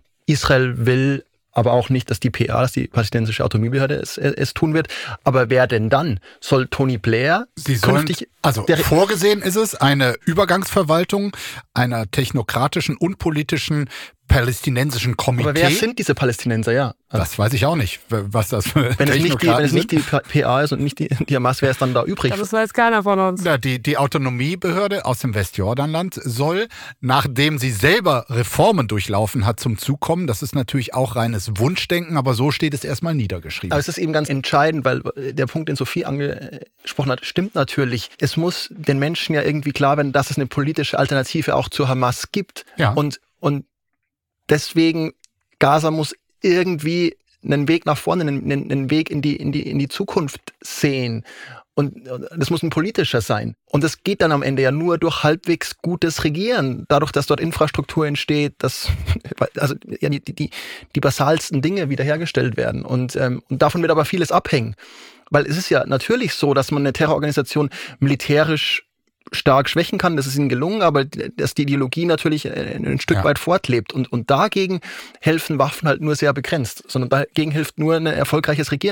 Israel will aber auch nicht, dass die P A, dass die palästinensische Autonomiebehörde es, es tun wird. Aber wer denn dann? Soll Tony Blair Sie sollen, künftig... Also vorgesehen ist es eine Übergangsverwaltung einer technokratischen und politischen palästinensischen Komitee. Aber wer sind diese Palästinenser, ja? Also das weiß ich auch nicht, was das für wenn es nicht die, wenn es nicht die P A ist und nicht die, die Hamas, wer ist dann da übrig? Das weiß keiner von uns. Ja, die, die Autonomiebehörde aus dem Westjordanland soll, nachdem sie selber Reformen durchlaufen hat, zum Zug kommen. Das ist natürlich auch reines Wunschdenken, aber so steht es erstmal niedergeschrieben. Aber es ist eben ganz entscheidend, weil der Punkt, den Sophie angesprochen hat, stimmt natürlich. Es muss den Menschen ja irgendwie klar werden, dass es eine politische Alternative auch zur Hamas gibt. Ja. Und, und deswegen, Gaza muss irgendwie einen Weg nach vorne, einen, einen Weg in die, in die, in die Zukunft sehen. Und das muss ein politischer sein. Und das geht dann am Ende ja nur durch halbwegs gutes Regieren. Dadurch, dass dort Infrastruktur entsteht, dass also ja, die, die, die basalsten Dinge wiederhergestellt werden. Und, ähm, und davon wird aber vieles abhängen. Weil es ist ja natürlich so, dass man eine Terrororganisation militärisch stark schwächen kann, das ist ihnen gelungen, aber dass die Ideologie natürlich ein Stück ja. weit fortlebt. Und, und dagegen helfen Waffen halt nur sehr begrenzt, sondern dagegen hilft nur ein erfolgreiches Regieren. Und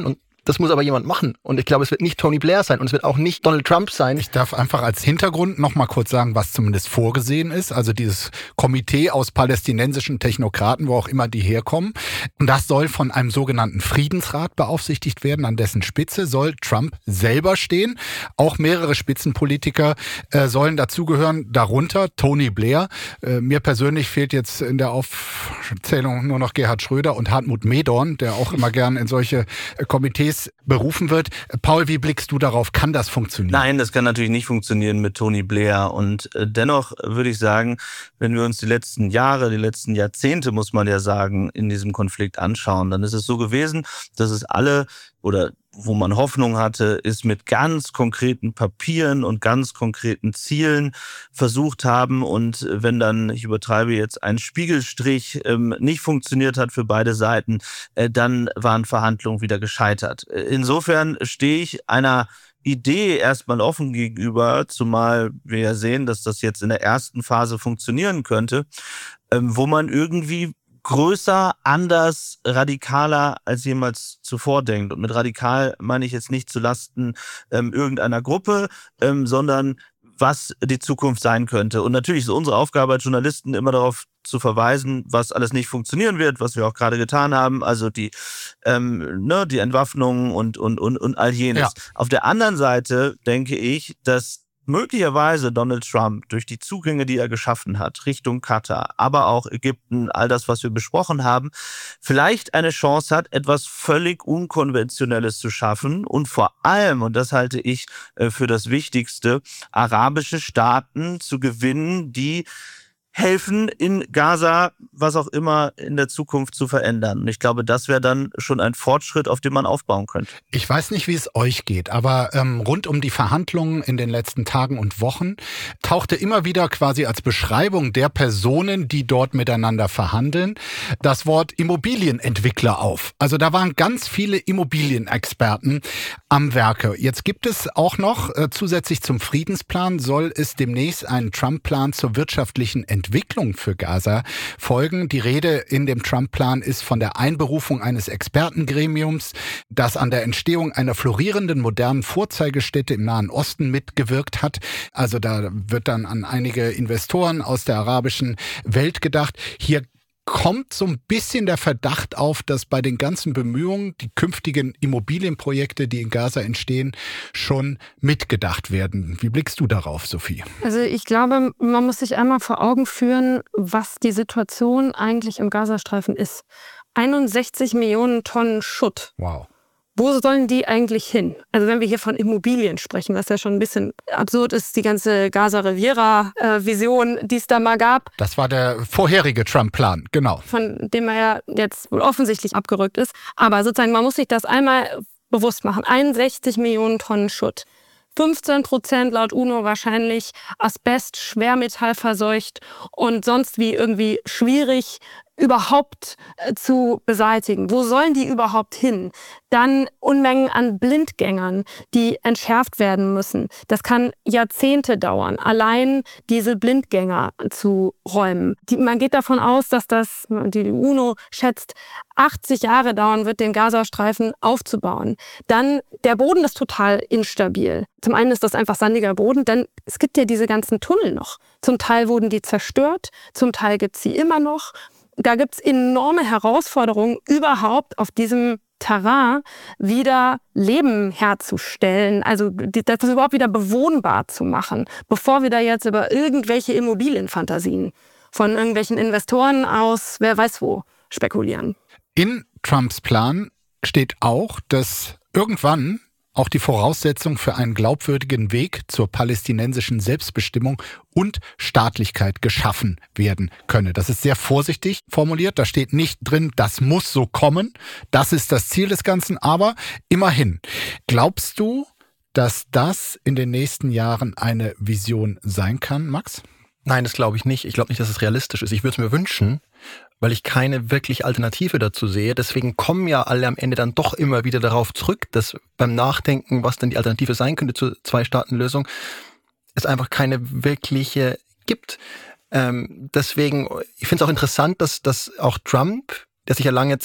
Das muss aber jemand machen. Und ich glaube, es wird nicht Tony Blair sein und es wird auch nicht Donald Trump sein. Ich darf einfach als Hintergrund noch mal kurz sagen, was zumindest vorgesehen ist. Also dieses Komitee aus palästinensischen Technokraten, wo auch immer die herkommen. Und das soll von einem sogenannten Friedensrat beaufsichtigt werden. An dessen Spitze soll Trump selber stehen. Auch mehrere Spitzenpolitiker äh, sollen dazugehören, darunter Tony Blair. Äh, mir persönlich fehlt jetzt in der Aufzählung nur noch Gerhard Schröder und Hartmut Medorn, der auch immer gern in solche äh, Komitees berufen wird. Paul, wie blickst du darauf? Kann das funktionieren? Nein, das kann natürlich nicht funktionieren mit Tony Blair. Und äh, dennoch würde ich sagen, wenn wir uns die letzten Jahre, die letzten Jahrzehnte, muss man ja sagen, in diesem Konflikt anschauen, dann ist es so gewesen, dass es alle oder wo man Hoffnung hatte, ist mit ganz konkreten Papieren und ganz konkreten Zielen versucht haben. Und wenn dann, ich übertreibe jetzt, ein Spiegelstrich ähm, nicht funktioniert hat für beide Seiten, äh, dann waren Verhandlungen wieder gescheitert. Insofern stehe ich einer Idee erstmal offen gegenüber, zumal wir ja sehen, dass das jetzt in der ersten Phase funktionieren könnte, ähm, wo man irgendwie größer, anders, radikaler als jemals zuvor denkt. Und mit radikal meine ich jetzt nicht zulasten ähm, irgendeiner Gruppe, ähm, sondern was die Zukunft sein könnte. Und natürlich ist unsere Aufgabe als Journalisten immer darauf zu verweisen, was alles nicht funktionieren wird, was wir auch gerade getan haben, also die, ähm, ne, die Entwaffnung und, und, und, und all jenes. Ja. Auf der anderen Seite denke ich, dass möglicherweise Donald Trump durch die Zugänge, die er geschaffen hat, Richtung Katar, aber auch Ägypten, all das, was wir besprochen haben, vielleicht eine Chance hat, etwas völlig Unkonventionelles zu schaffen und vor allem, und das halte ich für das Wichtigste, arabische Staaten zu gewinnen, die helfen, in Gaza, was auch immer in der Zukunft zu verändern. Und ich glaube, das wäre dann schon ein Fortschritt, auf den man aufbauen könnte. Ich weiß nicht, wie es euch geht, aber ähm, rund um die Verhandlungen in den letzten Tagen und Wochen tauchte immer wieder quasi als Beschreibung der Personen, die dort miteinander verhandeln, das Wort Immobilienentwickler auf. Also da waren ganz viele Immobilienexperten am Werke. Jetzt gibt es auch noch, äh, zusätzlich zum Friedensplan, soll es demnächst einen Trump-Plan zur wirtschaftlichen Entwicklung Entwicklung für Gaza folgen. Die Rede in dem Trump-Plan ist von der Einberufung eines Expertengremiums, das an der Entstehung einer florierenden modernen Vorzeigestätte im Nahen Osten mitgewirkt hat. Also da wird dann an einige Investoren aus der arabischen Welt gedacht. Hier kommt so ein bisschen der Verdacht auf, dass bei den ganzen Bemühungen die künftigen Immobilienprojekte, die in Gaza entstehen, schon mitgedacht werden. Wie blickst du darauf, Sophie? Also ich glaube, man muss sich einmal vor Augen führen, was die Situation eigentlich im Gazastreifen ist. einundsechzig Millionen Tonnen Schutt. Wow. Wo sollen die eigentlich hin? Also wenn wir hier von Immobilien sprechen, was ja schon ein bisschen absurd ist, die ganze Gaza-Riviera-Vision, die es da mal gab. Das war der vorherige Trump-Plan, genau. Von dem er ja jetzt wohl offensichtlich abgerückt ist. Aber sozusagen, man muss sich das einmal bewusst machen. einundsechzig Millionen Tonnen Schutt. fünfzehn Prozent laut UNO wahrscheinlich Asbest, Schwermetall verseucht und sonst wie irgendwie schwierig überhaupt äh, zu beseitigen. Wo sollen die überhaupt hin? Dann Unmengen an Blindgängern, die entschärft werden müssen. Das kann Jahrzehnte dauern, allein diese Blindgänger zu räumen. Die, man geht davon aus, dass das, die UNO schätzt, achtzig Jahre dauern wird, den Gazastreifen aufzubauen. Dann, der Boden ist total instabil. Zum einen ist das einfach sandiger Boden, denn es gibt ja diese ganzen Tunnel noch. Zum Teil wurden die zerstört, zum Teil gibt es sie immer noch. Da gibt es enorme Herausforderungen, überhaupt auf diesem Terrain wieder Leben herzustellen, also das überhaupt wieder bewohnbar zu machen, bevor wir da jetzt über irgendwelche Immobilienfantasien von irgendwelchen Investoren aus, wer weiß wo, spekulieren. In Trumps Plan steht auch, dass irgendwann auch die Voraussetzung für einen glaubwürdigen Weg zur palästinensischen Selbstbestimmung und Staatlichkeit geschaffen werden könne. Das ist sehr vorsichtig formuliert. Da steht nicht drin, das muss so kommen. Das ist das Ziel des Ganzen. Aber immerhin, glaubst du, dass das in den nächsten Jahren eine Vision sein kann, Max? Nein, das glaube ich nicht. Ich glaube nicht, dass es realistisch ist. Ich würde es mir wünschen, weil ich keine wirklich Alternative dazu sehe. Deswegen kommen ja alle am Ende dann doch immer wieder darauf zurück, dass beim Nachdenken, was denn die Alternative sein könnte zur Zwei-Staaten-Lösung, es einfach keine wirkliche gibt. Ähm, deswegen, ich finde es auch interessant, dass, dass auch Trump, der sich ja lange Zeit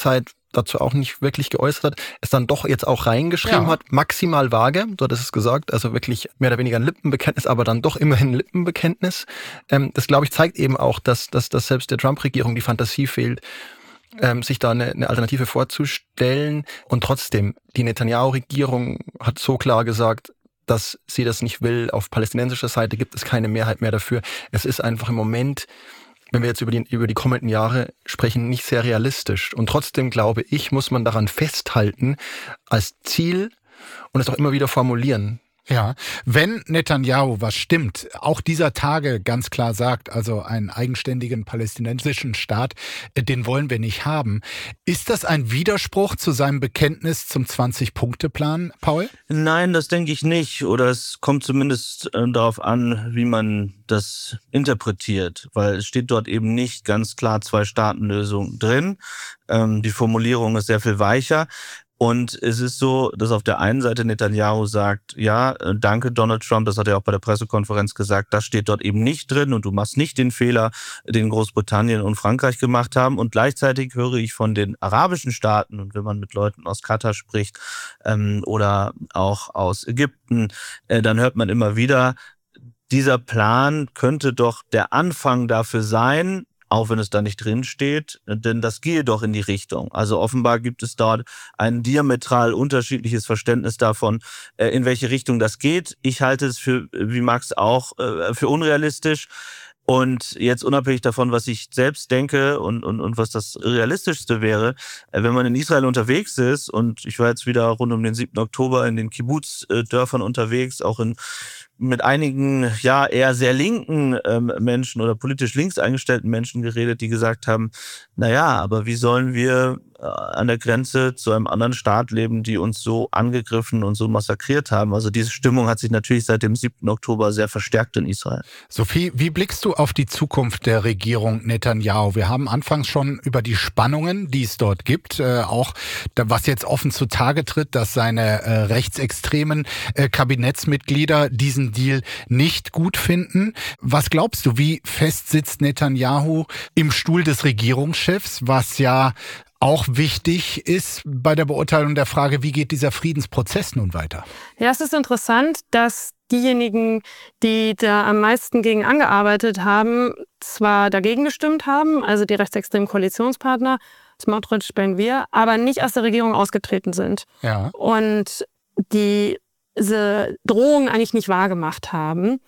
dazu auch nicht wirklich geäußert hat, es dann doch jetzt auch reingeschrieben ja. hat, maximal vage, so hat es gesagt, also wirklich mehr oder weniger ein Lippenbekenntnis, aber dann doch immerhin ein Lippenbekenntnis. Ähm, das, glaube ich, zeigt eben auch, dass, dass, dass selbst der Trump-Regierung die Fantasie fehlt, ähm, sich da eine, eine Alternative vorzustellen. Und trotzdem, die Netanyahu-Regierung hat so klar gesagt, dass sie das nicht will. Auf palästinensischer Seite gibt es keine Mehrheit mehr dafür. Es ist einfach im Moment, wenn wir jetzt über die, über die kommenden Jahre sprechen, nicht sehr realistisch. Und trotzdem, glaube ich, muss man daran festhalten als Ziel und es auch immer wieder formulieren. Ja, wenn Netanyahu, was stimmt, auch dieser Tage ganz klar sagt, also einen eigenständigen palästinensischen Staat, den wollen wir nicht haben. Ist das ein Widerspruch zu seinem Bekenntnis zum zwanzig-Punkte-Plan, Paul? Nein, das denke ich nicht. Oder es kommt zumindest äh, darauf an, wie man das interpretiert. Weil es steht dort eben nicht ganz klar Zwei-Staaten-Lösung drin. Ähm, die Formulierung ist sehr viel weicher. Und es ist so, dass auf der einen Seite Netanyahu sagt, ja, danke Donald Trump, das hat er auch bei der Pressekonferenz gesagt, das steht dort eben nicht drin und du machst nicht den Fehler, den Großbritannien und Frankreich gemacht haben. Und gleichzeitig höre ich von den arabischen Staaten, und wenn man mit Leuten aus Katar spricht ähm, oder auch aus Ägypten, äh, dann hört man immer wieder, dieser Plan könnte doch der Anfang dafür sein, auch wenn es da nicht drin steht, denn das gehe doch in die Richtung. Also offenbar gibt es dort ein diametral unterschiedliches Verständnis davon, in welche Richtung das geht. Ich halte es für, wie Max auch, für unrealistisch. Und jetzt unabhängig davon, was ich selbst denke und, und, und was das Realistischste wäre, wenn man in Israel unterwegs ist, und ich war jetzt wieder rund um den siebten Oktober in den Kibbutz-Dörfern unterwegs, auch in mit einigen ja eher sehr linken ähm, Menschen oder politisch links eingestellten Menschen geredet, die gesagt haben, naja, aber wie sollen wir äh, an der Grenze zu einem anderen Staat leben, die uns so angegriffen und so massakriert haben? Also diese Stimmung hat sich natürlich seit dem siebten Oktober sehr verstärkt in Israel. Sophie, wie blickst du auf die Zukunft der Regierung Netanyahu? Wir haben anfangs schon über die Spannungen, die es dort gibt, äh, auch da, was jetzt offen zutage tritt, dass seine äh, rechtsextremen äh, Kabinettsmitglieder diesen Deal nicht gut finden. Was glaubst du, wie fest sitzt Netanyahu im Stuhl des Regierungschefs, was ja auch wichtig ist bei der Beurteilung der Frage, wie geht dieser Friedensprozess nun weiter? Ja, es ist interessant, dass diejenigen, die da am meisten gegen angearbeitet haben, zwar dagegen gestimmt haben, also die rechtsextremen Koalitionspartner, Smotrich, Ben-Gvir, aber nicht aus der Regierung ausgetreten sind. Ja. Und die diese Drohungen eigentlich nicht wahrgemacht haben.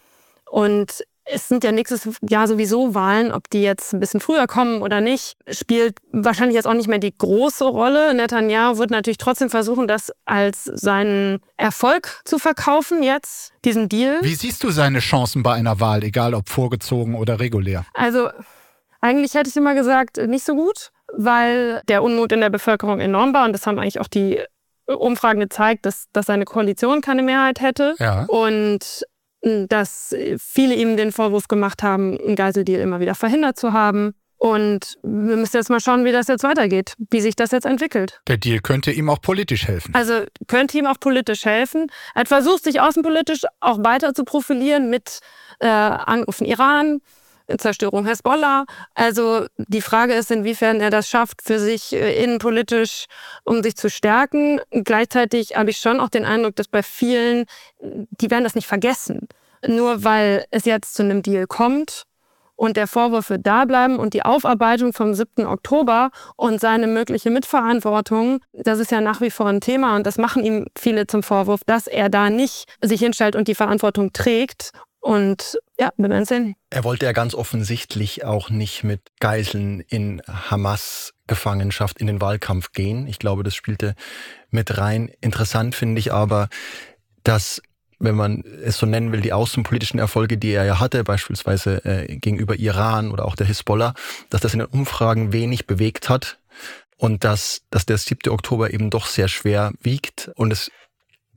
Und es sind ja nächstes Jahr sowieso Wahlen, ob die jetzt ein bisschen früher kommen oder nicht, spielt wahrscheinlich jetzt auch nicht mehr die große Rolle. Netanyahu wird natürlich trotzdem versuchen, das als seinen Erfolg zu verkaufen jetzt, diesen Deal. Wie siehst du seine Chancen bei einer Wahl, egal ob vorgezogen oder regulär? Also eigentlich hätte ich immer gesagt, nicht so gut, weil der Unmut in der Bevölkerung enorm war und das haben eigentlich auch die Umfragen gezeigt, dass, dass seine Koalition keine Mehrheit hätte. Ja. Und dass viele ihm den Vorwurf gemacht haben, einen Geiseldeal immer wieder verhindert zu haben. Und wir müssen jetzt mal schauen, wie das jetzt weitergeht, wie sich das jetzt entwickelt. Der Deal könnte ihm auch politisch helfen. Also könnte ihm auch politisch helfen. Er hat versucht, sich außenpolitisch auch weiter zu profilieren mit äh, Angriffen Iran, Zerstörung Hezbollah. Also die Frage ist, inwiefern er das schafft, für sich äh, innenpolitisch, um sich zu stärken. Gleichzeitig habe ich schon auch den Eindruck, dass bei vielen, die werden das nicht vergessen. Nur weil es jetzt zu einem Deal kommt und der Vorwurf wird da bleiben und die Aufarbeitung vom siebten Oktober und seine mögliche Mitverantwortung, das ist ja nach wie vor ein Thema und das machen ihm viele zum Vorwurf, dass er da nicht sich hinstellt und die Verantwortung trägt. Und ja, wir werden sehen. Er wollte ja ganz offensichtlich auch nicht mit Geiseln in Hamas-Gefangenschaft in den Wahlkampf gehen. Ich glaube, das spielte mit rein. Interessant finde ich aber, dass, wenn man es so nennen will, die außenpolitischen Erfolge, die er ja hatte, beispielsweise äh, gegenüber Iran oder auch der Hezbollah, dass das in den Umfragen wenig bewegt hat und dass, dass der siebte Oktober eben doch sehr schwer wiegt und es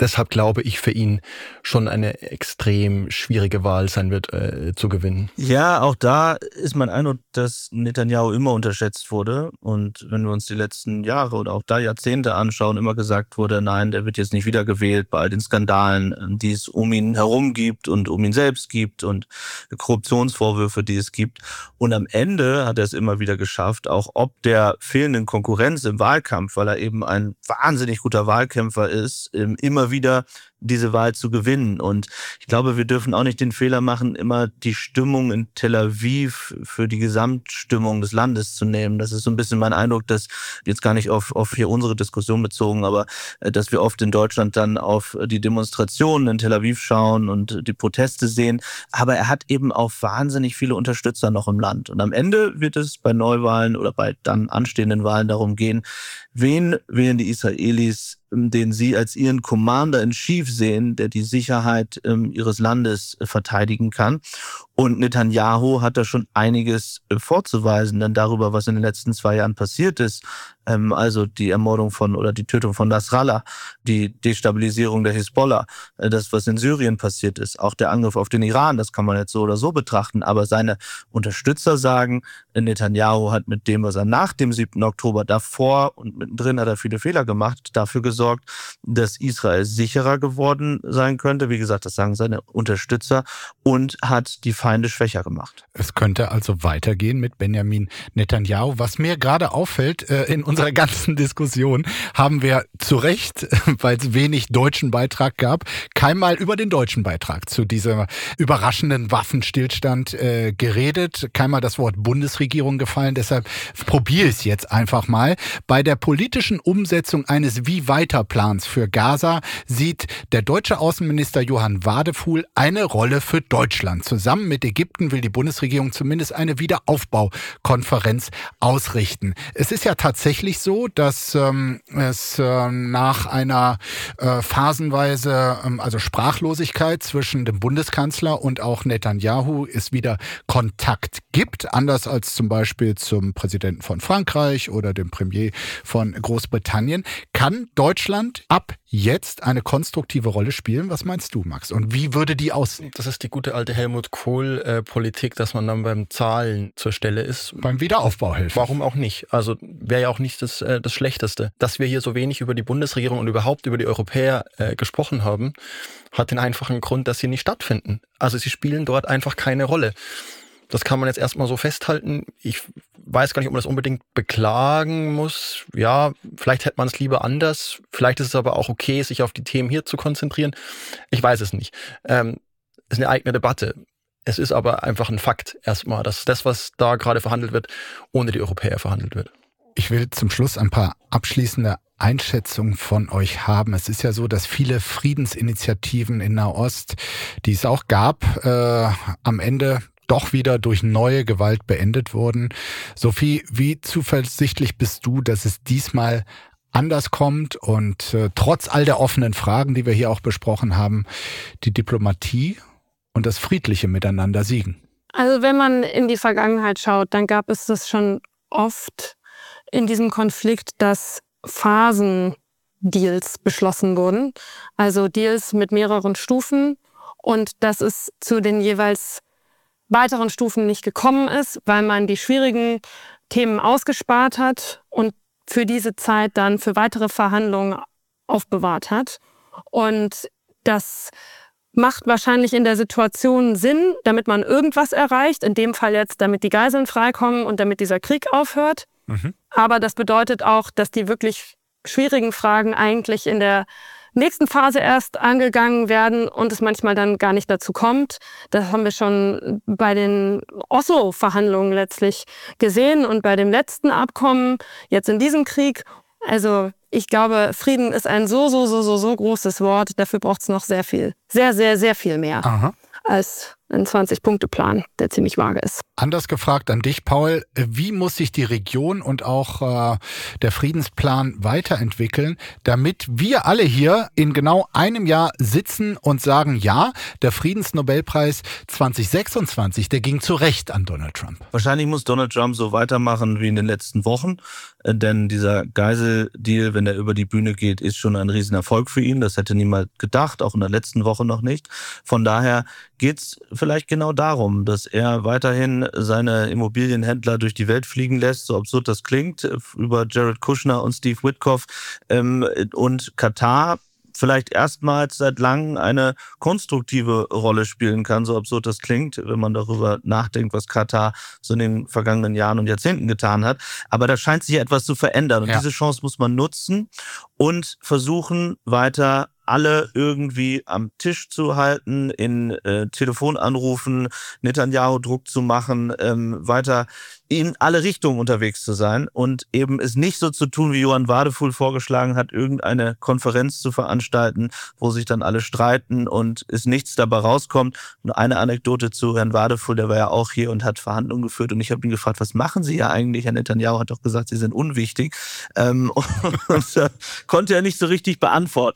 deshalb glaube ich für ihn schon eine extrem schwierige Wahl sein wird, äh, zu gewinnen. Ja, auch da ist mein Eindruck, dass Netanyahu immer unterschätzt wurde. Und wenn wir uns die letzten Jahre oder auch da Jahrzehnte anschauen, immer gesagt wurde, nein, der wird jetzt nicht wiedergewählt bei all den Skandalen, die es um ihn herum gibt und um ihn selbst gibt und Korruptionsvorwürfe, die es gibt. Und am Ende hat er es immer wieder geschafft, auch ob der fehlenden Konkurrenz im Wahlkampf, weil er eben ein wahnsinnig guter Wahlkämpfer ist, immer wieder diese Wahl zu gewinnen. Und ich glaube, wir dürfen auch nicht den Fehler machen, immer die Stimmung in Tel Aviv für die Gesamtstimmung des Landes zu nehmen. Das ist so ein bisschen mein Eindruck, dass jetzt gar nicht auf, auf hier unsere Diskussion bezogen, aber dass wir oft in Deutschland dann auf die Demonstrationen in Tel Aviv schauen und die Proteste sehen. Aber er hat eben auch wahnsinnig viele Unterstützer noch im Land. Und am Ende wird es bei Neuwahlen oder bei dann anstehenden Wahlen darum gehen, wen wählen die Israelis, den sie als ihren Commander-in-Chief sehen, der die Sicherheit ähm, ihres Landes äh, verteidigen kann. Und Netanyahu hat da schon einiges äh, vorzuweisen, denn darüber, was in den letzten zwei Jahren passiert ist, ähm, also die Ermordung von oder die Tötung von Nasrallah, die Destabilisierung der Hisbollah, äh, das, was in Syrien passiert ist, auch der Angriff auf den Iran, das kann man jetzt so oder so betrachten, aber seine Unterstützer sagen, äh, Netanyahu hat mit dem, was er nach dem siebten Oktober davor und mittendrin hat er viele Fehler gemacht, dafür gesorgt, dass Israel sicherer geworden sein könnte. Wie gesagt, das sagen seine Unterstützer und hat die Feinde schwächer gemacht. Es könnte also weitergehen mit Benjamin Netanyahu. Was mir gerade auffällt, in unserer ganzen Diskussion haben wir zu Recht, weil es wenig deutschen Beitrag gab, keinmal über den deutschen Beitrag zu diesem überraschenden Waffenstillstand äh, geredet. Keinmal das Wort Bundesregierung gefallen. Deshalb probiere ich es jetzt einfach mal. Bei der politischen Umsetzung eines wie weiter Plans für Gaza sieht der deutsche Außenminister Johann Wadefuhl eine Rolle für Deutschland. Zusammen mit Ägypten will die Bundesregierung zumindest eine Wiederaufbaukonferenz ausrichten. Es ist ja tatsächlich so, dass ähm, es äh, nach einer äh, phasenweise, ähm, also Sprachlosigkeit zwischen dem Bundeskanzler und auch Netanyahu es wieder Kontakt gibt, anders als zum Beispiel zum Präsidenten von Frankreich oder dem Premier von Großbritannien. Kann Deutschland ab jetzt eine konstruktive Rolle spielen? Was meinst du, Max? Und wie würde die aussehen? Das ist die gute alte Helmut Kohl-Politik, dass man dann beim Zahlen zur Stelle ist. Beim Wiederaufbau helfen. Warum auch nicht? Also wäre ja auch nicht das, äh, das Schlechteste. Dass wir hier so wenig über die Bundesregierung und überhaupt über die Europäer äh, gesprochen haben, hat den einfachen Grund, dass sie nicht stattfinden. Also sie spielen dort einfach keine Rolle. Das kann man jetzt erstmal so festhalten. Ich weiß gar nicht, ob man das unbedingt beklagen muss. Ja, vielleicht hätte man es lieber anders. Vielleicht ist es aber auch okay, sich auf die Themen hier zu konzentrieren. Ich weiß es nicht. Ähm, ist eine eigene Debatte. Es ist aber einfach ein Fakt erstmal, dass das, was da gerade verhandelt wird, ohne die Europäer verhandelt wird. Ich will zum Schluss ein paar abschließende Einschätzungen von euch haben. Es ist ja so, dass viele Friedensinitiativen in Nahost, die es auch gab, äh, am Ende doch wieder durch neue Gewalt beendet wurden. Sophie, wie zuversichtlich bist du, dass es diesmal anders kommt und äh, trotz all der offenen Fragen, die wir hier auch besprochen haben, die Diplomatie und das friedliche Miteinander siegen? Also wenn man in die Vergangenheit schaut, dann gab es das schon oft in diesem Konflikt, dass Phasendeals beschlossen wurden. Also Deals mit mehreren Stufen und dass es zu den jeweils weiteren Stufen nicht gekommen ist, weil man die schwierigen Themen ausgespart hat und für diese Zeit dann für weitere Verhandlungen aufbewahrt hat. Und das macht wahrscheinlich in der Situation Sinn, damit man irgendwas erreicht, in dem Fall jetzt, damit die Geiseln freikommen und damit dieser Krieg aufhört. Mhm. Aber das bedeutet auch, dass die wirklich schwierigen Fragen eigentlich in der nächsten Phase erst angegangen werden und es manchmal dann gar nicht dazu kommt. Das haben wir schon bei den Oslo-Verhandlungen letztlich gesehen und bei dem letzten Abkommen jetzt in diesem Krieg. Also ich glaube, Frieden ist ein so, so, so, so, so großes Wort. Dafür braucht es noch sehr viel, sehr, sehr, sehr viel mehr, Aha. als einen zwanzig-Punkte-Plan, der ziemlich vage ist. Anders gefragt an dich, Paul, wie muss sich die Region und auch äh, der Friedensplan weiterentwickeln, damit wir alle hier in genau einem Jahr sitzen und sagen, ja, der Friedensnobelpreis zwanzig sechsundzwanzig, der ging zu Recht an Donald Trump. Wahrscheinlich muss Donald Trump so weitermachen wie in den letzten Wochen, denn dieser Geiseldeal, wenn er über die Bühne geht, ist schon ein Riesenerfolg für ihn. Das hätte niemand gedacht, auch in der letzten Woche noch nicht. Von daher geht's vielleicht genau darum, dass er weiterhin seine Immobilienhändler durch die Welt fliegen lässt, so absurd das klingt, über Jared Kushner und Steve Witkoff, ähm, und Katar vielleicht erstmals seit langem eine konstruktive Rolle spielen kann, so absurd das klingt, wenn man darüber nachdenkt, was Katar so in den vergangenen Jahren und Jahrzehnten getan hat. Aber da scheint sich etwas zu verändern und ja. diese Chance muss man nutzen und versuchen, weiter alle irgendwie am Tisch zu halten, in äh, Telefonanrufen, Netanyahu Druck zu machen, ähm, weiter in alle Richtungen unterwegs zu sein und eben es nicht so zu tun, wie Johann Wadefuhl vorgeschlagen hat, irgendeine Konferenz zu veranstalten, wo sich dann alle streiten und es nichts dabei rauskommt. Nur eine Anekdote zu Herrn Wadefuhl, der war ja auch hier und hat Verhandlungen geführt und ich habe ihn gefragt, was machen Sie ja eigentlich? Herr Netanyahu hat doch gesagt, Sie sind unwichtig. Ähm, und und äh, konnte er nicht so richtig beantworten.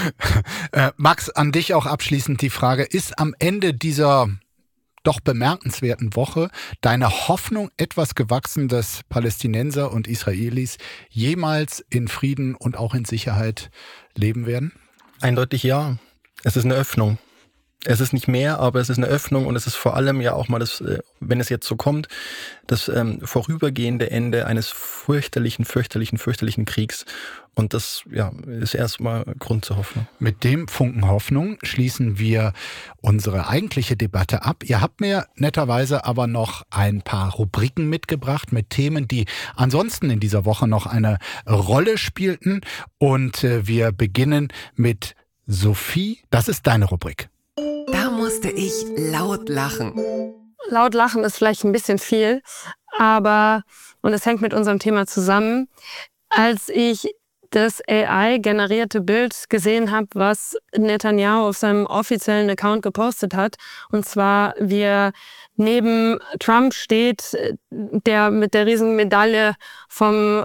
Äh, Max, an dich auch abschließend die Frage, ist am Ende dieser doch bemerkenswerten Woche deine Hoffnung etwas gewachsen, dass Palästinenser und Israelis jemals in Frieden und auch in Sicherheit leben werden? Eindeutig ja. Es ist eine Öffnung. Es ist nicht mehr, aber es ist eine Öffnung und es ist vor allem ja auch mal das, wenn es jetzt so kommt, das ähm, vorübergehende Ende eines fürchterlichen, fürchterlichen, fürchterlichen Kriegs. Und das ja, ist erstmal Grund zur Hoffnung. Mit dem Funken Hoffnung schließen wir unsere eigentliche Debatte ab. Ihr habt mir netterweise aber noch ein paar Rubriken mitgebracht mit Themen, die ansonsten in dieser Woche noch eine Rolle spielten. Und äh, wir beginnen mit Sophie. Das ist deine Rubrik. Da musste ich laut lachen. Laut lachen ist vielleicht ein bisschen viel, aber, und es hängt mit unserem Thema zusammen, als ich das A I-generierte Bild gesehen habe, was Netanyahu auf seinem offiziellen Account gepostet hat, und zwar wie er neben Trump steht, der mit der riesigen Medaille vom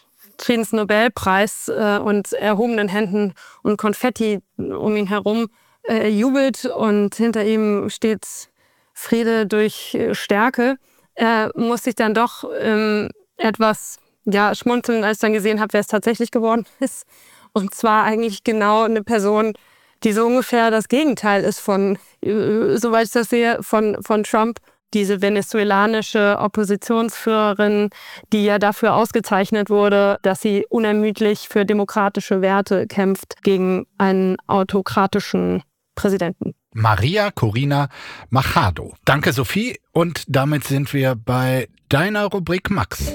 Friedensnobelpreis äh, und erhobenen Händen und Konfetti um ihn herum äh, jubelt und hinter ihm steht Friede durch Stärke, äh, musste ich dann doch ähm, etwas ja, schmunzeln, als ich dann gesehen habe, wer es tatsächlich geworden ist. Und zwar eigentlich genau eine Person, die so ungefähr das Gegenteil ist von, äh, soweit ich das sehe, von, von Trump. Diese venezuelanische Oppositionsführerin, die ja dafür ausgezeichnet wurde, dass sie unermüdlich für demokratische Werte kämpft gegen einen autokratischen Präsidenten. Maria Corina Machado. Danke, Sophie. Und damit sind wir bei deiner Rubrik, Max.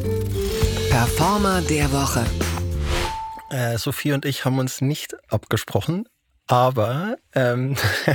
Performer der Woche. Äh, Sophie und ich haben uns nicht abgesprochen, aber ähm,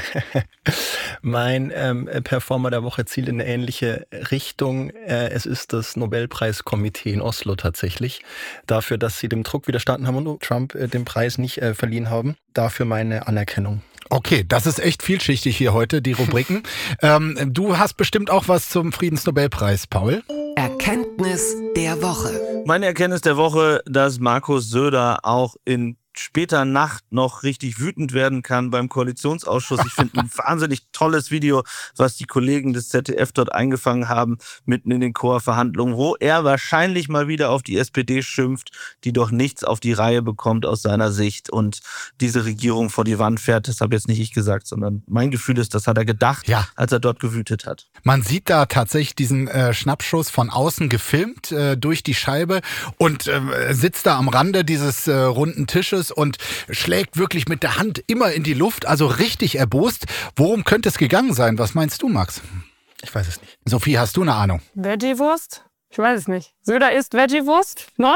mein ähm, Performer der Woche zielt in eine ähnliche Richtung. Äh, es ist das Nobelpreiskomitee in Oslo tatsächlich. Dafür, dass sie dem Druck widerstanden haben und Trump äh, den Preis nicht äh, verliehen haben. Dafür meine Anerkennung. Okay, das ist echt vielschichtig hier heute, die Rubriken. ähm, du hast bestimmt auch was zum Friedensnobelpreis, Paul. Erkenntnis der Woche. Meine Erkenntnis der Woche, dass Markus Söder auch in später Nacht noch richtig wütend werden kann beim Koalitionsausschuss. Ich finde ein wahnsinnig tolles Video, was die Kollegen des Z D F dort eingefangen haben, mitten in den Chorverhandlungen, wo er wahrscheinlich mal wieder auf die S P D schimpft, die doch nichts auf die Reihe bekommt aus seiner Sicht und diese Regierung vor die Wand fährt. Das habe jetzt nicht ich gesagt, sondern mein Gefühl ist, das hat er gedacht, ja, als er dort gewütet hat. Man sieht da tatsächlich diesen äh, Schnappschuss von außen gefilmt äh, durch die Scheibe und äh, sitzt da am Rande dieses äh, runden Tisches und schlägt wirklich mit der Hand immer in die Luft, also richtig erbost. Worum könnte es gegangen sein? Was meinst du, Max? Ich weiß es nicht. Sophie, hast du eine Ahnung? Veggie-Wurst? Ich weiß es nicht. Söder isst Veggie-Wurst? Not?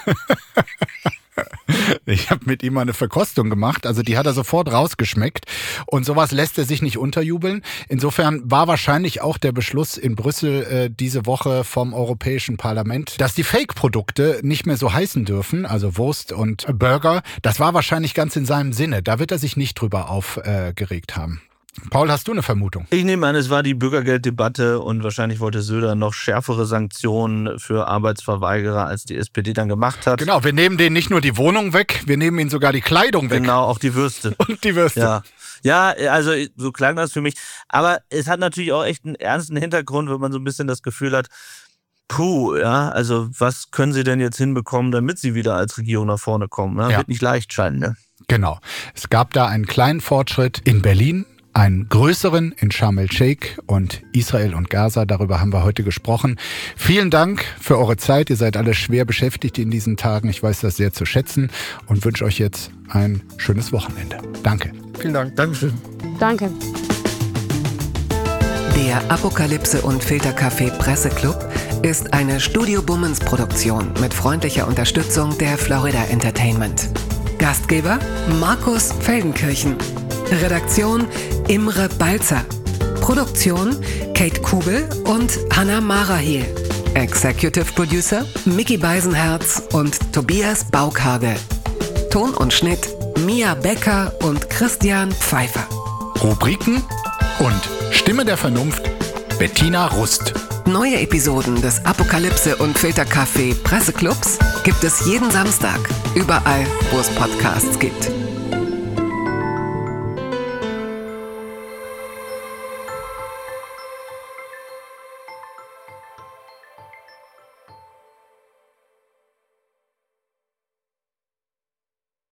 Ich habe mit ihm mal eine Verkostung gemacht, also die hat er sofort rausgeschmeckt und sowas lässt er sich nicht unterjubeln. Insofern war wahrscheinlich auch der Beschluss in Brüssel äh, diese Woche vom Europäischen Parlament, dass die Fake-Produkte nicht mehr so heißen dürfen, also Wurst und Burger. Das war wahrscheinlich ganz in seinem Sinne, da wird er sich nicht drüber aufgeregt äh, haben. Paul, hast du eine Vermutung? Ich nehme an, es war die Bürgergelddebatte und wahrscheinlich wollte Söder noch schärfere Sanktionen für Arbeitsverweigerer, als die S P D dann gemacht hat. Genau, wir nehmen denen nicht nur die Wohnung weg, wir nehmen ihnen sogar die Kleidung weg. Genau, auch die Würste. Und die Würste. Ja. Ja, also so klang das für mich. Aber es hat natürlich auch echt einen ernsten Hintergrund, wenn man so ein bisschen das Gefühl hat, puh, ja, also was können sie denn jetzt hinbekommen, damit sie wieder als Regierung nach vorne kommen? Ja, ja. Wird nicht leicht scheinen, ne? Genau. Es gab da einen kleinen Fortschritt in Berlin, einen größeren in Sharm el-Sheikh und Israel und Gaza. Darüber haben wir heute gesprochen. Vielen Dank für eure Zeit. Ihr seid alle schwer beschäftigt in diesen Tagen. Ich weiß das sehr zu schätzen und wünsche euch jetzt ein schönes Wochenende. Danke. Vielen Dank. Dankeschön. Danke. Der Apokalypse und Filterkaffee Presseclub ist eine Studio Bummens Produktion mit freundlicher Unterstützung der Florida Entertainment. Gastgeber Markus Feldenkirchen. Redaktion Imre Balzer. Produktion Kate Kubel und Hannah Marahiel. Executive Producer Micky Beisenherz und Tobias Baukhage. Ton und Schnitt Mia Becker und Christian Pfeiffer. Rubriken und Stimme der Vernunft Bettina Rust. Neue Episoden des Apokalypse und Filterkaffee Presseclubs gibt es jeden Samstag, überall, wo es Podcasts gibt.